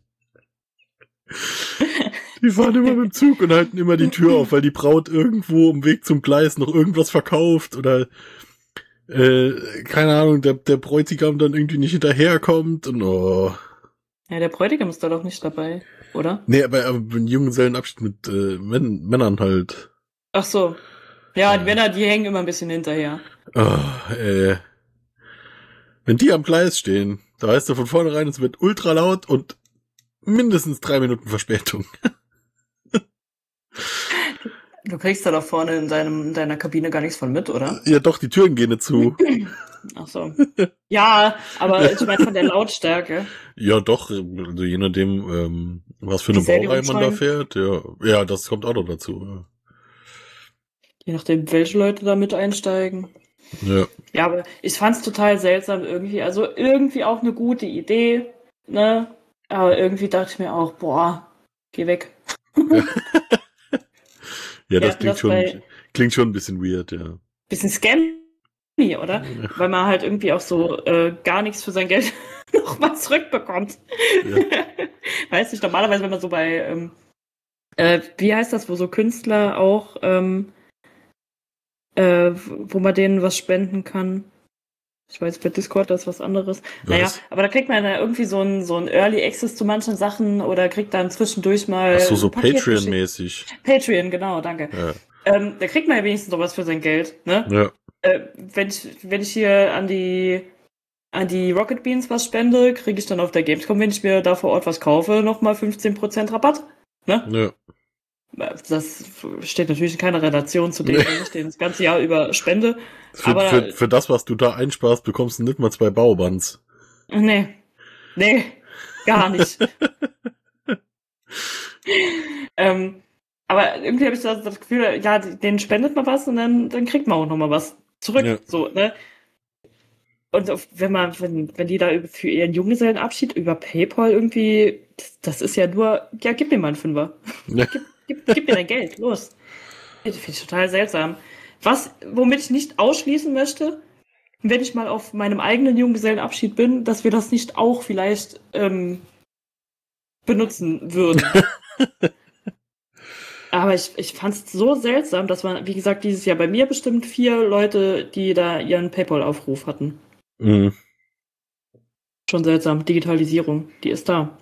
Die fahren immer mit dem Zug und halten immer die Tür auf, weil die Braut irgendwo im Weg zum Gleis noch irgendwas verkauft oder äh, keine Ahnung, der, der Bräutigam dann irgendwie nicht hinterherkommt und oh. Ja, der Bräutigam ist da doch nicht dabei, oder? Nee, aber, aber ein Junggesellenabschied mit äh, Män- Männern halt. Ach so. Ja, die Männer, die hängen immer ein bisschen hinterher. Oh, ey. Wenn die am Gleis stehen, da weißt du von vornherein, es wird ultra laut und mindestens drei Minuten Verspätung. Du kriegst da doch vorne in, deinem, in deiner Kabine gar nichts von mit, oder? Ja doch, die Türen gehen nicht zu. Ach so. Ja, aber ich meine von der Lautstärke. Ja doch, also je nachdem, ähm, was für eine Baureihe man da fährt. Ja, ja, das kommt auch noch dazu. Ja. Je nachdem, welche Leute da mit einsteigen. Ja. Ja, aber ich fand's total seltsam irgendwie. Also irgendwie auch eine gute Idee, ne? Aber irgendwie dachte ich mir auch, boah, geh weg. Ja, Wir das hatten klingt das schon, bei- klingt schon ein bisschen weird, ja. Bisschen scammy, oder? Weil man halt irgendwie auch so äh, gar nichts für sein Geld nochmal zurückbekommt. Ja. Weiß nicht, normalerweise, wenn man so bei, ähm, äh, wie heißt das, wo so Künstler auch, ähm, äh, wo man denen was spenden kann. Ich weiß, bei Discord das ist was anderes. Was? Naja, aber da kriegt man ja irgendwie so ein, so ein Early Access zu manchen Sachen oder kriegt dann zwischendurch mal. Ach so, so ein Paket geschickt. Patreon-mäßig. Patreon, genau, danke. Ja. Ähm, da kriegt man ja wenigstens noch was für sein Geld, ne? Ja. Äh, wenn ich, wenn ich hier an die, an die Rocket Beans was spende, kriege ich dann auf der Gamescom, wenn ich mir da vor Ort was kaufe, nochmal fünfzehn Prozent Rabatt. Ne? Ja. Das steht natürlich in keiner Relation zu dem, Nee. wenn ich den das ganze Jahr über spende. Für, Aber für, für das, was du da einsparst, bekommst du nicht mal zwei Baubands. nee, nee, gar nicht. ähm, aber irgendwie habe ich das, das Gefühl, ja, denen spendet man was und dann, dann kriegt man auch nochmal was zurück. Ja. So, ne? Und auf- wenn man, wenn, wenn die da über- für ihren Junggesellenabschied über PayPal irgendwie, das, das ist ja nur, ja, gib mir mal einen Fünfer. Ja. Gib, gib mir dein Geld, los. Das finde ich total seltsam. Was, womit ich nicht ausschließen möchte, wenn ich mal auf meinem eigenen Junggesellenabschied bin, dass wir das nicht auch vielleicht ähm, benutzen würden. Aber ich, ich fand es so seltsam, dass man, wie gesagt, dieses Jahr bei mir bestimmt vier Leute, die da ihren PayPal-Aufruf hatten. Mhm. Schon seltsam. Digitalisierung, die ist da.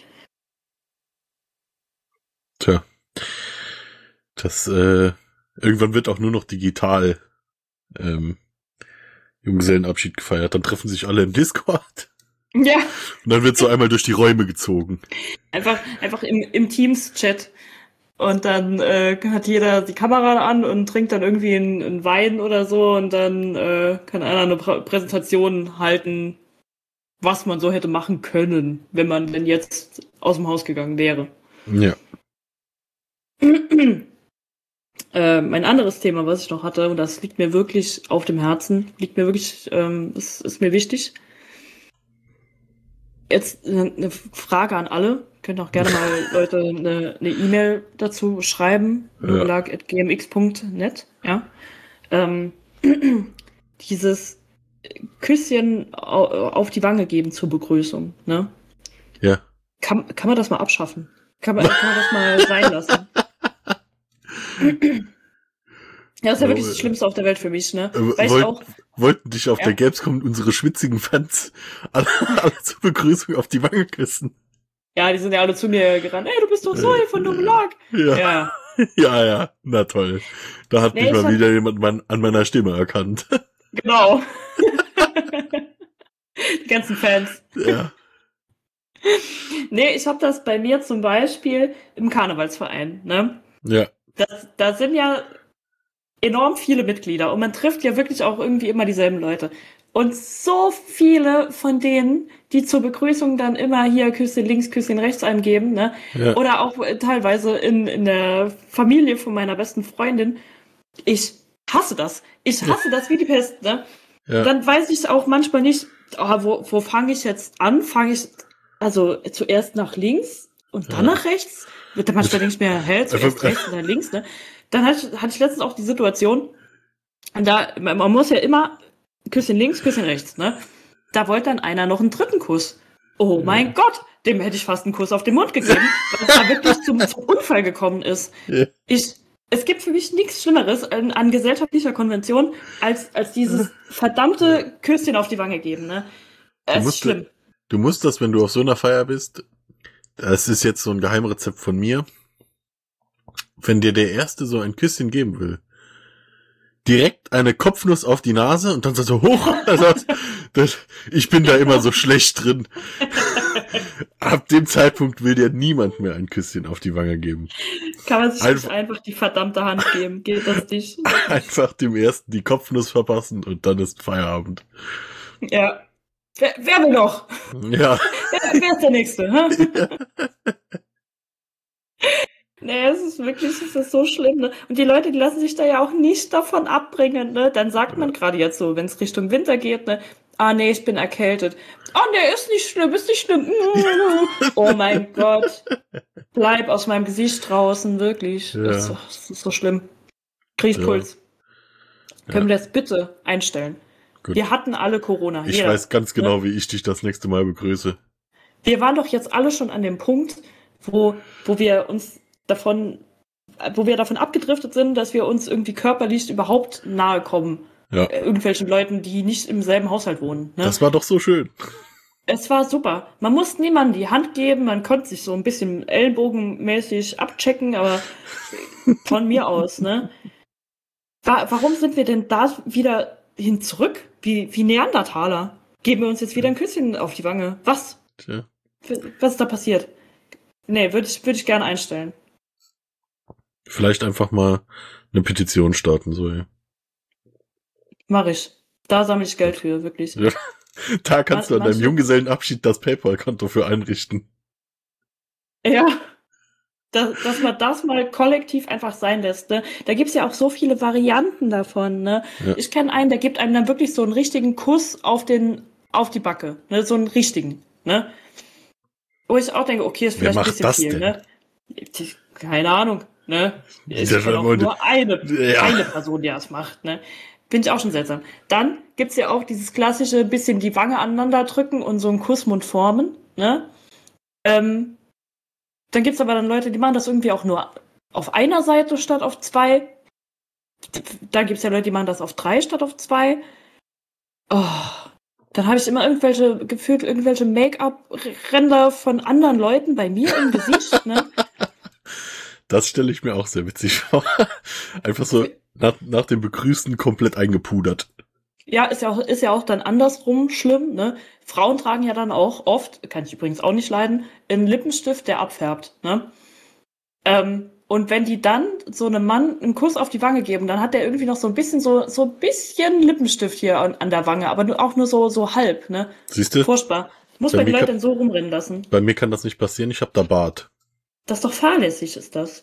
Tja. Das, äh, irgendwann wird auch nur noch digital ähm, Junggesellenabschied gefeiert. Dann treffen sich alle im Discord Ja, und dann wird so einmal durch die Räume gezogen. einfach, einfach im, im Teams-Chat. Und dann äh, hat jeder die Kamera an und trinkt dann irgendwie einen, einen Wein oder so und dann äh, kann einer eine Prä Präsentation halten, was man so hätte machen können, wenn man denn jetzt aus dem Haus gegangen wäre. Ja. Äh, mein anderes Thema, was ich noch hatte, und das liegt mir wirklich auf dem Herzen, liegt mir wirklich, ähm, ist, ist mir wichtig. Jetzt äh, eine Frage an alle. Könnt auch gerne mal Leute eine eine E-Mail dazu schreiben. Ja. nubelag at g m x punkt net. Ja. Ähm, dieses Küsschen au- auf die Wange geben zur Begrüßung. Ne? Ja. Kann, kann man das mal abschaffen? Kann man, kann man das mal sein lassen? Ja, das ist ja wirklich das Schlimmste auf der Welt für mich, ne? Äh, Weil ich wollt- auch, Wollten dich auf Ja. der Gamescom unsere schwitzigen Fans alle, alle zur Begrüßung auf die Wange küssen. ja, die sind ja alle zu mir gerannt. Ey, du bist doch Zoe von Nubelag. Ja. Ja. Ja, ja, na toll. Da hat Nee, mich ich mal hab- wieder jemand mein, an meiner Stimme erkannt. Genau. Die ganzen Fans. Ja. Nee, ich habe das bei mir zum Beispiel im Karnevalsverein, ne? Ja. Das, da sind ja enorm viele Mitglieder und man trifft ja wirklich auch irgendwie immer dieselben Leute. Und so viele von denen, die zur Begrüßung dann immer hier Küsschen links, Küsschen rechts eingeben, ne? Ja. Oder auch äh, teilweise in, in der Familie von meiner besten Freundin. Ich hasse das. Ich hasse das wie die Pest, ne? Ja. Dann weiß ich auch manchmal nicht, oh, wo, wo fange ich jetzt an? Fange ich also zuerst nach links und dann Ja. nach rechts? Wird dann manchmal denke ich mir, hä, zuerst Einfach- rechts und dann links, ne? Dann hatte ich, hatte ich letztens auch die Situation, und da, man man muss ja immer Küsschen links, Küsschen rechts, ne? Da wollte dann einer noch einen dritten Kuss. Oh mein Gott, dem hätte ich fast einen Kuss auf den Mund gegeben, weil es da wirklich zum, zum Unfall gekommen ist. Ja. Ich, es gibt für mich nichts Schlimmeres an, an gesellschaftlicher Konvention, als, als dieses verdammte Küsschen auf die Wange geben, ne? Es ist musst- schlimm. Du musst das, wenn du auf so einer Feier bist, das ist jetzt so ein Geheimrezept von mir, wenn dir der Erste so ein Küsschen geben will, direkt eine Kopfnuss auf die Nase und dann so hoch. Also, das, ich bin da immer so schlecht drin. Ab dem Zeitpunkt will dir niemand mehr ein Küsschen auf die Wange geben. Kann man sich Einfach- nicht einfach die verdammte Hand geben? Geht das nicht? Einfach dem Ersten die Kopfnuss verpassen und dann ist Feierabend. Ja. Wer, wer will noch? Ja, Wer, wer ist der Nächste? Hä? Nee, es ist wirklich, es ist so schlimm, ne? Und die Leute, die lassen sich da ja auch nicht davon abbringen, ne? Dann sagt man gerade jetzt so, wenn es Richtung Winter geht, ne? Ah, nee, ich bin erkältet. Ah, nee, ist nicht schlimm, ist nicht schlimm. Oh mein Gott. Bleib aus meinem Gesicht draußen, wirklich. Ja. Das, ist, das ist so schlimm. Kriegpuls. Ja. Können wir das bitte einstellen? Gut. Wir hatten alle Corona. Ich jeder. weiß ganz genau, wie ich dich das nächste Mal begrüße. Wir waren doch jetzt alle schon an dem Punkt, wo, wo wir uns davon, wo wir davon abgedriftet sind, dass wir uns irgendwie körperlich überhaupt nahe kommen. Ja. Äh, irgendwelchen Leuten, die nicht im selben Haushalt wohnen. Ne? Das war doch so schön. Es war super. Man musste niemandem die Hand geben, man konnte sich so ein bisschen ellenbogenmäßig abchecken, aber von mir aus, ne? Wa- warum sind wir denn da wieder hin zurück? Wie, wie Neandertaler. Geben wir uns jetzt wieder ein Küsschen auf die Wange. Was? Tja. Was ist da passiert? Nee, würde ich, würde ich gerne einstellen. Vielleicht einfach mal eine Petition starten, so, ja. Mach ich. Da sammle ich Geld für, wirklich. Ja. Da kannst du an deinem Manche- Junggesellenabschied das PayPal-Konto für einrichten. Ja. Dass, dass man das mal kollektiv einfach sein lässt, ne? Da gibt's ja auch so viele Varianten davon, ne? Ja. Ich kenne einen, der gibt einem dann wirklich so einen richtigen Kuss auf den, auf die Backe, ne? So einen richtigen, ne? Wo ich auch denke, okay, ist Wer vielleicht ein macht bisschen das viel, denn? ne? Ich- Keine Ahnung, ne? Ich Der kenne auch wollte- nur eine, Ja. eine Person, die das macht, ne? Finde ich auch schon seltsam. Dann gibt's ja auch dieses klassische bisschen die Wange aneinander drücken und so einen Kussmund formen, ne? Ähm, dann gibt's aber dann Leute, die machen das irgendwie auch nur auf einer Seite statt auf zwei. Dann gibt's ja Leute, die machen das auf drei statt auf zwei. Oh, dann habe ich immer irgendwelche, gefühlt irgendwelche Make-up-Ränder von anderen Leuten bei mir im Gesicht, ne? Das stelle ich mir auch sehr witzig vor. Einfach so nach, nach dem Begrüßen komplett eingepudert. Ja, ist ja auch, ist ja auch dann andersrum schlimm, ne? Frauen tragen ja dann auch oft, kann ich übrigens auch nicht leiden, einen Lippenstift, der abfärbt, ne? Ähm, und wenn die dann so einem Mann einen Kuss auf die Wange geben, dann hat der irgendwie noch so ein bisschen so, so ein bisschen Lippenstift hier an, an der Wange, aber nur, auch nur so, so halb, ne? Siehst du? Furchtbar. Muss Bei man die mir Leute kann- denn so rumrennen lassen? Bei mir kann das nicht passieren, ich habe da Bart. Das ist doch fahrlässig, ist das.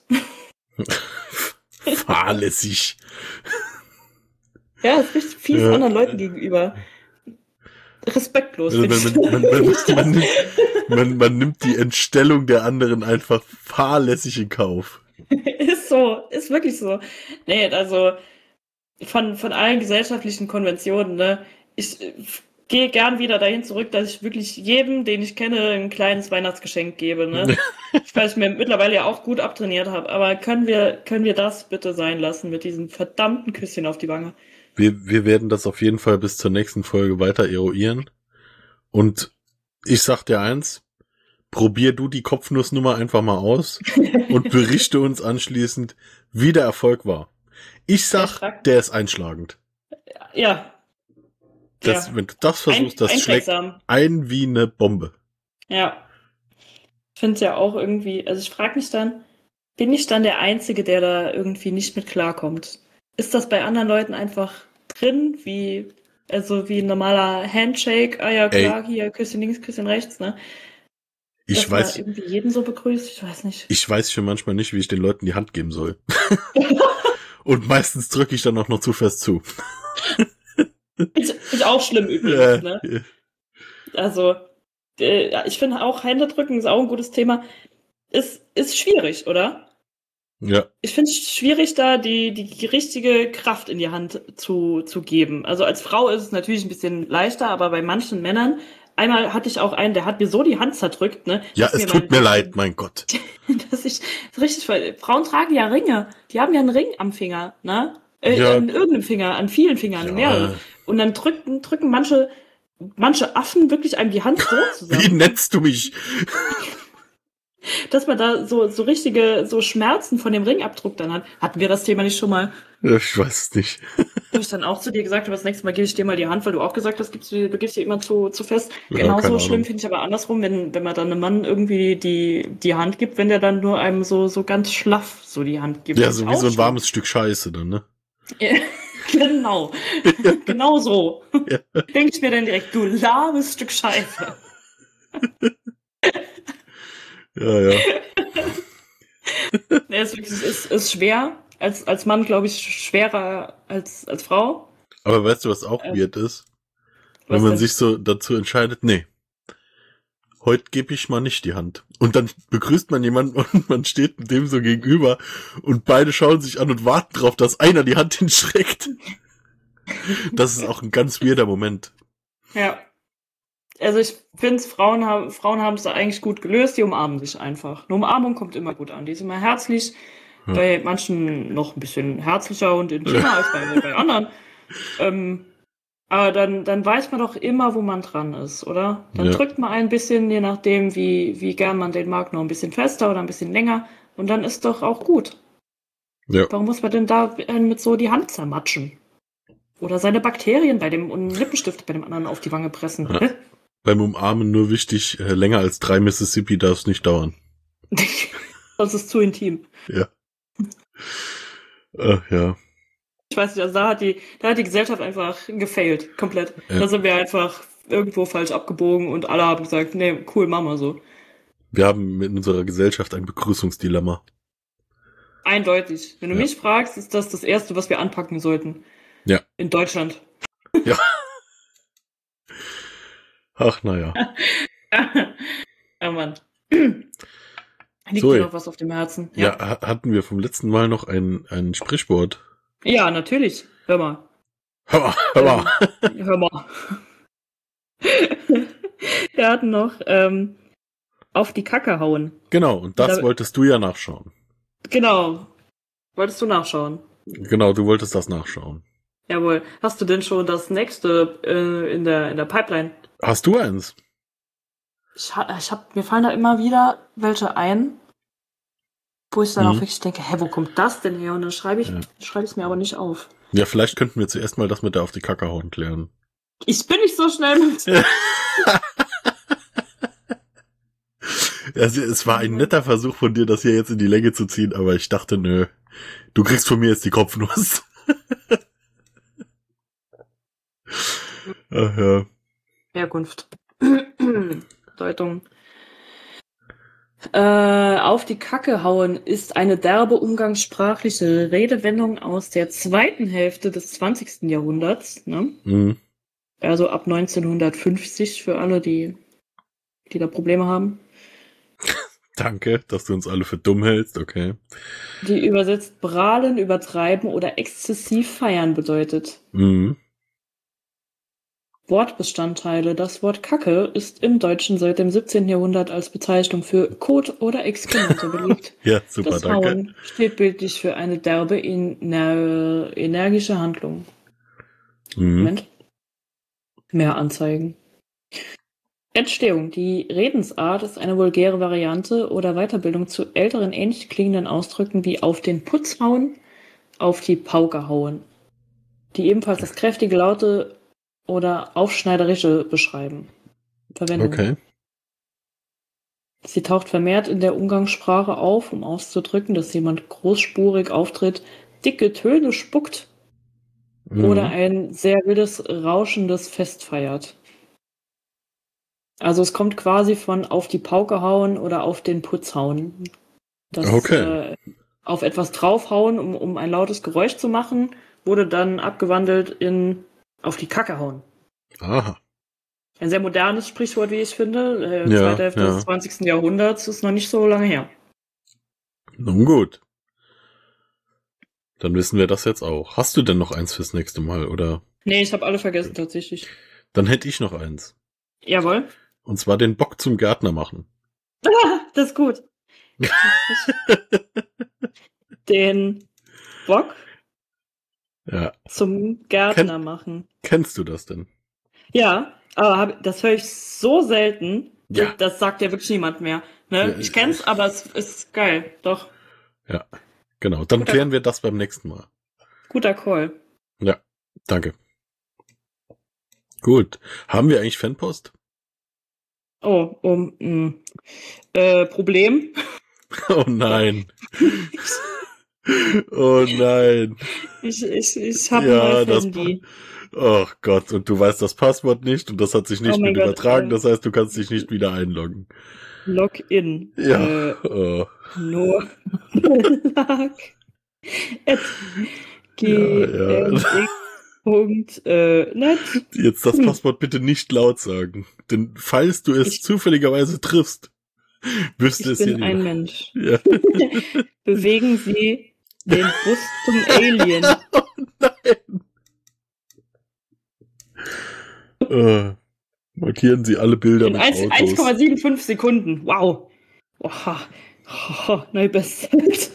Fahrlässig. Ja, das ist richtig fies Ja. anderen Leuten gegenüber. Respektlos. Also find man, ich. man, man, man, man, nimmt, man, man nimmt die Entstellung der anderen einfach fahrlässig in Kauf. Ist so, ist wirklich so. Nee, also von, von allen gesellschaftlichen Konventionen, ne, ich äh, gehe gern wieder dahin zurück, dass ich wirklich jedem, den ich kenne, ein kleines Weihnachtsgeschenk gebe, ne? Weil ich mir mittlerweile ja auch gut abtrainiert habe. Aber können wir, können wir das bitte sein lassen mit diesem verdammten Küsschen auf die Wange? Wir, wir werden das auf jeden Fall bis zur nächsten Folge weiter eruieren. Und ich sag dir eins, probier du die Kopfnussnummer einfach mal aus und berichte uns anschließend, wie der Erfolg war. Ich sag, der ist einschlagend. Ja. Das, ja. Wenn du das versuchst, das schlägt Einprägsam. ein wie eine Bombe. Ja. Ich finde es ja auch irgendwie, also ich frage mich dann, bin ich dann der Einzige, der da irgendwie nicht mit klarkommt? Ist das bei anderen Leuten einfach drin, wie, also wie ein normaler Handshake? Ah ja, klar, Ey. hier, Küsschen links, Küsschen rechts, ne? Ich Dass man weiß, irgendwie jeden so begrüßt, ich weiß nicht. ich weiß schon manchmal nicht, wie ich den Leuten die Hand geben soll. Und meistens drücke ich dann auch noch zu fest zu. Ist, ist auch schlimm übrigens, ne? Also, äh, ich finde auch Händedrücken ist auch ein gutes Thema. Ist, ist schwierig, oder? Ja, Ich finde es schwierig, da die, die richtige Kraft in die Hand zu, zu geben. Also als Frau ist es natürlich ein bisschen leichter, aber bei manchen Männern, einmal hatte ich auch einen, der hat mir so die Hand zerdrückt, ne? ja, dass es mir tut mein- mir leid, mein Gott. Dass ich richtig, Frauen tragen ja Ringe. Die haben ja einen Ring am Finger, ne? Äh, Ja. An irgendeinem Finger, an vielen Fingern, Ja. mehreren. Und dann drücken, drücken manche, manche Affen wirklich einem die Hand so Wie zusammen, nennst du mich? dass man da so, so richtige, so Schmerzen von dem Ringabdruck dann hat. Hatten wir das Thema nicht schon mal? Ich weiß es nicht. Wo ich dann auch zu dir gesagt habe, das nächste Mal gebe ich dir mal die Hand, weil du auch gesagt hast, gibst du, du gibst dir immer zu, zu fest. Ja, Genauso keine schlimm Ahnung. finde ich aber andersrum, wenn, wenn man dann einem Mann irgendwie die, die Hand gibt, wenn der dann nur einem so, so ganz schlaff so die Hand gibt. Ja, Das ist so wie auch so ein schlimm. warmes Stück Scheiße dann, ne? Ja, genau. Genau so. Ja. Denke ich mir dann direkt, du lahmes Stück Scheiße. Ja, ja. Nee, es ist, wirklich- es ist, ist schwer. Als, als Mann, glaube ich, schwerer als, als Frau. Aber weißt du, was auch Ähm. weird ist? Wenn Was man denn? sich so dazu entscheidet, nee, heute gebe ich mal nicht die Hand. Und dann begrüßt man jemanden und man steht mit dem so gegenüber und beide schauen sich an und warten drauf, dass einer die Hand hinstreckt. Das ist auch ein ganz weirder Moment. Ja. Also ich finde, Frauen haben Frauen haben es da eigentlich gut gelöst, die umarmen sich einfach. Eine Umarmung kommt immer gut an. Die ist immer herzlich, Ja. bei manchen noch ein bisschen herzlicher und intimer als bei, bei anderen. Ähm, aber dann, dann weiß man doch immer, wo man dran ist, oder? Dann Ja. drückt man ein bisschen, je nachdem, wie, wie gern man den mag, noch ein bisschen fester oder ein bisschen länger. Und dann ist doch auch gut. Ja. Warum muss man denn da mit so die Hand zermatschen? Oder seine Bakterien bei dem und einen Lippenstift bei dem anderen auf die Wange pressen? Ja. Beim Umarmen nur wichtig, äh, länger als drei Mississippi darf es nicht dauern. Sonst ist es zu intim. Ja. Ach ja. Ich weiß nicht, also da hat die, da hat die Gesellschaft einfach gefailt, komplett. Ja. Da sind wir einfach irgendwo falsch abgebogen und alle haben gesagt, nee, cool, machen wir so. Wir haben mit unserer Gesellschaft ein Begrüßungsdilemma. Eindeutig. Wenn du Ja. mich fragst, ist das das Erste, was wir anpacken sollten. Ja. In Deutschland. Ja. Ach, naja. Ja, Mann. Liegt So, dir ja. noch was auf dem Herzen? Ja, ha- hatten wir vom letzten Mal noch ein, ein Sprichwort. Ja, natürlich. Hör mal. Hör mal, hör mal. Hör mal. Wir hatten noch ähm, auf die Kacke hauen. Genau, und das Da- wolltest du ja nachschauen. Genau. Wolltest du nachschauen? Genau, du wolltest das nachschauen. Jawohl. Hast du denn schon das nächste äh, in der in der Pipeline? Hast du eins? Ich, ha- ich hab, mir fallen da immer wieder welche ein, wo ich dann Mhm. auch wirklich denke, hä, wo kommt das denn her? Und dann schreibe ich Ja. schreibe ich es mir aber nicht auf. Ja, vielleicht könnten wir zuerst mal das mit der auf die Kacke hauen klären. Ich bin nicht so schnell mit. Also, es war ein netter Versuch von dir, das hier jetzt in die Länge zu ziehen, aber ich dachte, nö, du kriegst von mir jetzt die Kopfnuss. Ach ja. Herkunft. Deutung. Äh, auf die Kacke hauen ist eine derbe umgangssprachliche Redewendung aus der zweiten Hälfte des zwanzigsten Jahrhunderts. Ne? Mhm. Also ab neunzehnhundertfünfzig für alle, die, die da Probleme haben. Danke, dass du uns alle für dumm hältst, okay. Die übersetzt prahlen, übertreiben oder exzessiv feiern bedeutet. Mhm. Wortbestandteile. Das Wort Kacke ist im Deutschen seit dem siebzehnten Jahrhundert als Bezeichnung für Kot oder Exkremente belegt. Ja, super, Das danke. Hauen steht bildlich für eine derbe, ener energische Handlung. Mhm. Moment. Mehr Anzeigen. Entstehung. Die Redensart ist eine vulgäre Variante oder Weiterbildung zu älteren ähnlich klingenden Ausdrücken wie auf den Putz hauen, auf die Pauke hauen, die ebenfalls das kräftige Laute oder aufschneiderische beschreiben. Verwendung. Okay. Sie taucht vermehrt in der Umgangssprache auf, um auszudrücken, dass jemand großspurig auftritt, dicke Töne spuckt Mhm. oder ein sehr wildes, rauschendes Fest feiert. Also es kommt quasi von auf die Pauke hauen oder auf den Putz hauen. Das, Okay. äh, auf etwas draufhauen, um, um ein lautes Geräusch zu machen, wurde dann abgewandelt in auf die Kacke hauen. Aha. Ein sehr modernes Sprichwort, wie ich finde. Äh, Ja, zweite Hälfte ja. des zwanzigsten Jahrhunderts ist noch nicht so lange her. Nun gut. Dann wissen wir das jetzt auch. Hast du denn noch eins fürs nächste Mal, oder? Nee, ich habe alle vergessen tatsächlich. Dann hätte ich noch eins. Jawohl. Und zwar den Bock zum Gärtner machen. Das ist gut. Den Bock Ja. zum Gärtner machen. Kennst du das denn? Ja, aber hab, das höre ich so selten. Ja. Das sagt ja wirklich niemand mehr. Ne? Ja, ich ich- kenn's, aber es ist geil. Doch. Ja. Genau. Dann Guter- klären wir das beim nächsten Mal. Guter Call. Danke. Gut. Haben wir eigentlich Fanpost? Oh, um, mh. Äh, Problem. Oh nein. Oh nein. Ich, ich, ich habe Ja, ein neues das Handy. Oh Gott. Und du weißt das Passwort nicht und das hat sich nicht Oh mein mit Gott, übertragen. ähm. Das heißt, du kannst dich nicht wieder einloggen. Login. Ja. Äh, Oh. nur. Lag. At G Ja, ja. M X Punkt, äh, net. Jetzt das Passwort bitte nicht laut sagen. Denn falls du es Ich- zufälligerweise triffst, wirst du Ich es hier bin ein nicht. Mensch. Ja. Bewegen Sie den Bus zum Alien. Äh, markieren Sie alle Bilder In mit eins Autos. Komma fünfundsiebzig Sekunden. Wow. Oha. Oh, neu bestzeit.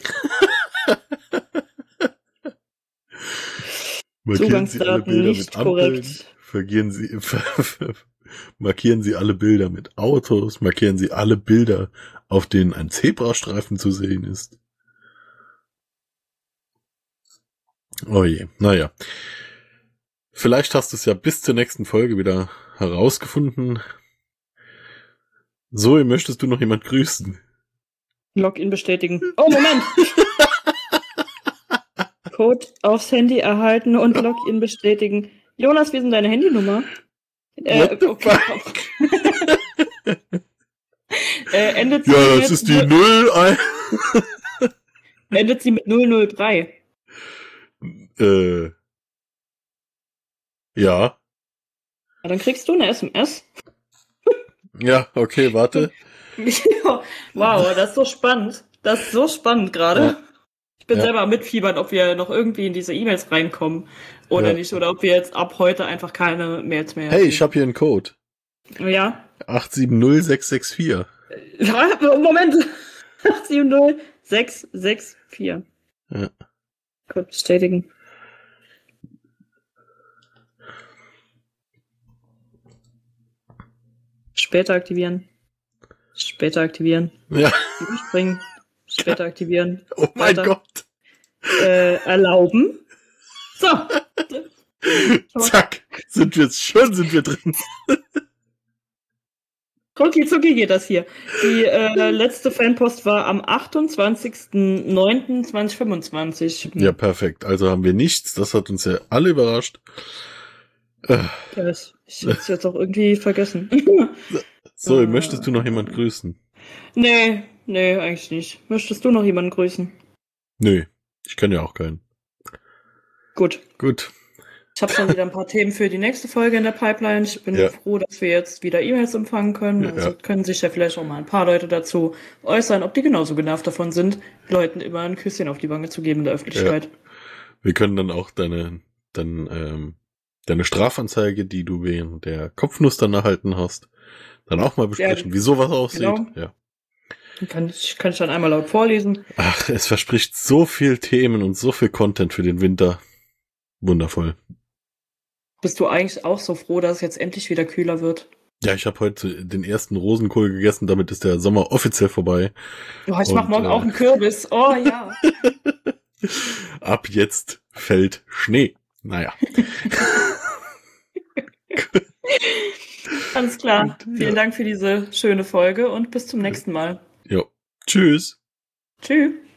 Markieren Sie alle Zugangsdaten Bilder nicht mit Ampeln. korrekt. Vergieren Sie, markieren Sie alle Bilder mit Autos. Markieren Sie alle Bilder, auf denen ein Zebrastreifen zu sehen ist. Oh je, naja. Vielleicht hast du es ja bis zur nächsten Folge wieder herausgefunden. Zoe, möchtest du noch jemand grüßen? Login bestätigen. Oh, Moment. Code aufs Handy erhalten und Login bestätigen. Jonas, wie sind deine Handynummer? Äh, What the okay. äh, endet sie Ja, das mit ist die null. ein- Endet sie mit null null drei. Äh, ja. Ja, dann kriegst du eine S M S. Ja, okay, warte. Wow, das ist so spannend. Das ist so spannend gerade. Ja. Ich bin Ja. selber am mitfiebern, ob wir noch irgendwie in diese E-Mails reinkommen oder Ja. nicht. Oder ob wir jetzt ab heute einfach keine Mails mehr Hey, ich habe hier einen Code. Ja. acht sieben null sechs sechs vier. Ja, Moment. acht sieben null sechs sechs vier. Ja. Code bestätigen. Später aktivieren. Später aktivieren. Ja. Überspringen. Später aktivieren. Oh mein Weiter. Gott. Äh, erlauben. So. Zack. Sind wir jetzt schon, sind wir drin. Rucki zucki geht das hier. Die äh, letzte Fanpost war am achtundzwanzigsten neunten zweitausendfünfundzwanzig. Ja, perfekt. Also haben wir nichts. Das hat uns ja alle überrascht. Äh, Ja, ich ich hab's jetzt auch irgendwie vergessen. So, Äh. möchtest du noch jemand grüßen? nee, nee, eigentlich nicht. Möchtest du noch jemanden grüßen? Nö, ich kenne ja auch keinen. Gut. Gut. Ich habe schon wieder ein paar Themen für die nächste Folge in der Pipeline. Ich bin Ja. froh, dass wir jetzt wieder E-Mails empfangen können. Also Ja. können sich ja vielleicht auch mal ein paar Leute dazu äußern, ob die genauso genervt davon sind, Leuten immer ein Küsschen auf die Wange zu geben in der Öffentlichkeit. Wir können dann auch deine, dein, ähm, deine Strafanzeige, die du während der Kopfnuss dann erhalten hast, dann auch mal besprechen, Ja, wie sowas aussieht. genau. Ja. Kann ich, kann ich dann einmal laut vorlesen. Ach, es verspricht so viel Themen und so viel Content für den Winter. Wundervoll. Bist du eigentlich auch so froh, dass es jetzt endlich wieder kühler wird? Ja, ich habe heute den ersten Rosenkohl gegessen, damit ist der Sommer offiziell vorbei. Oh, ich Und, mach morgen äh, auch einen Kürbis. Oh ja. Ab jetzt fällt Schnee. Naja. Alles klar. Gut, Vielen ja. Dank für diese schöne Folge und bis zum nächsten Mal. Jo. Tschüss. Tschüss.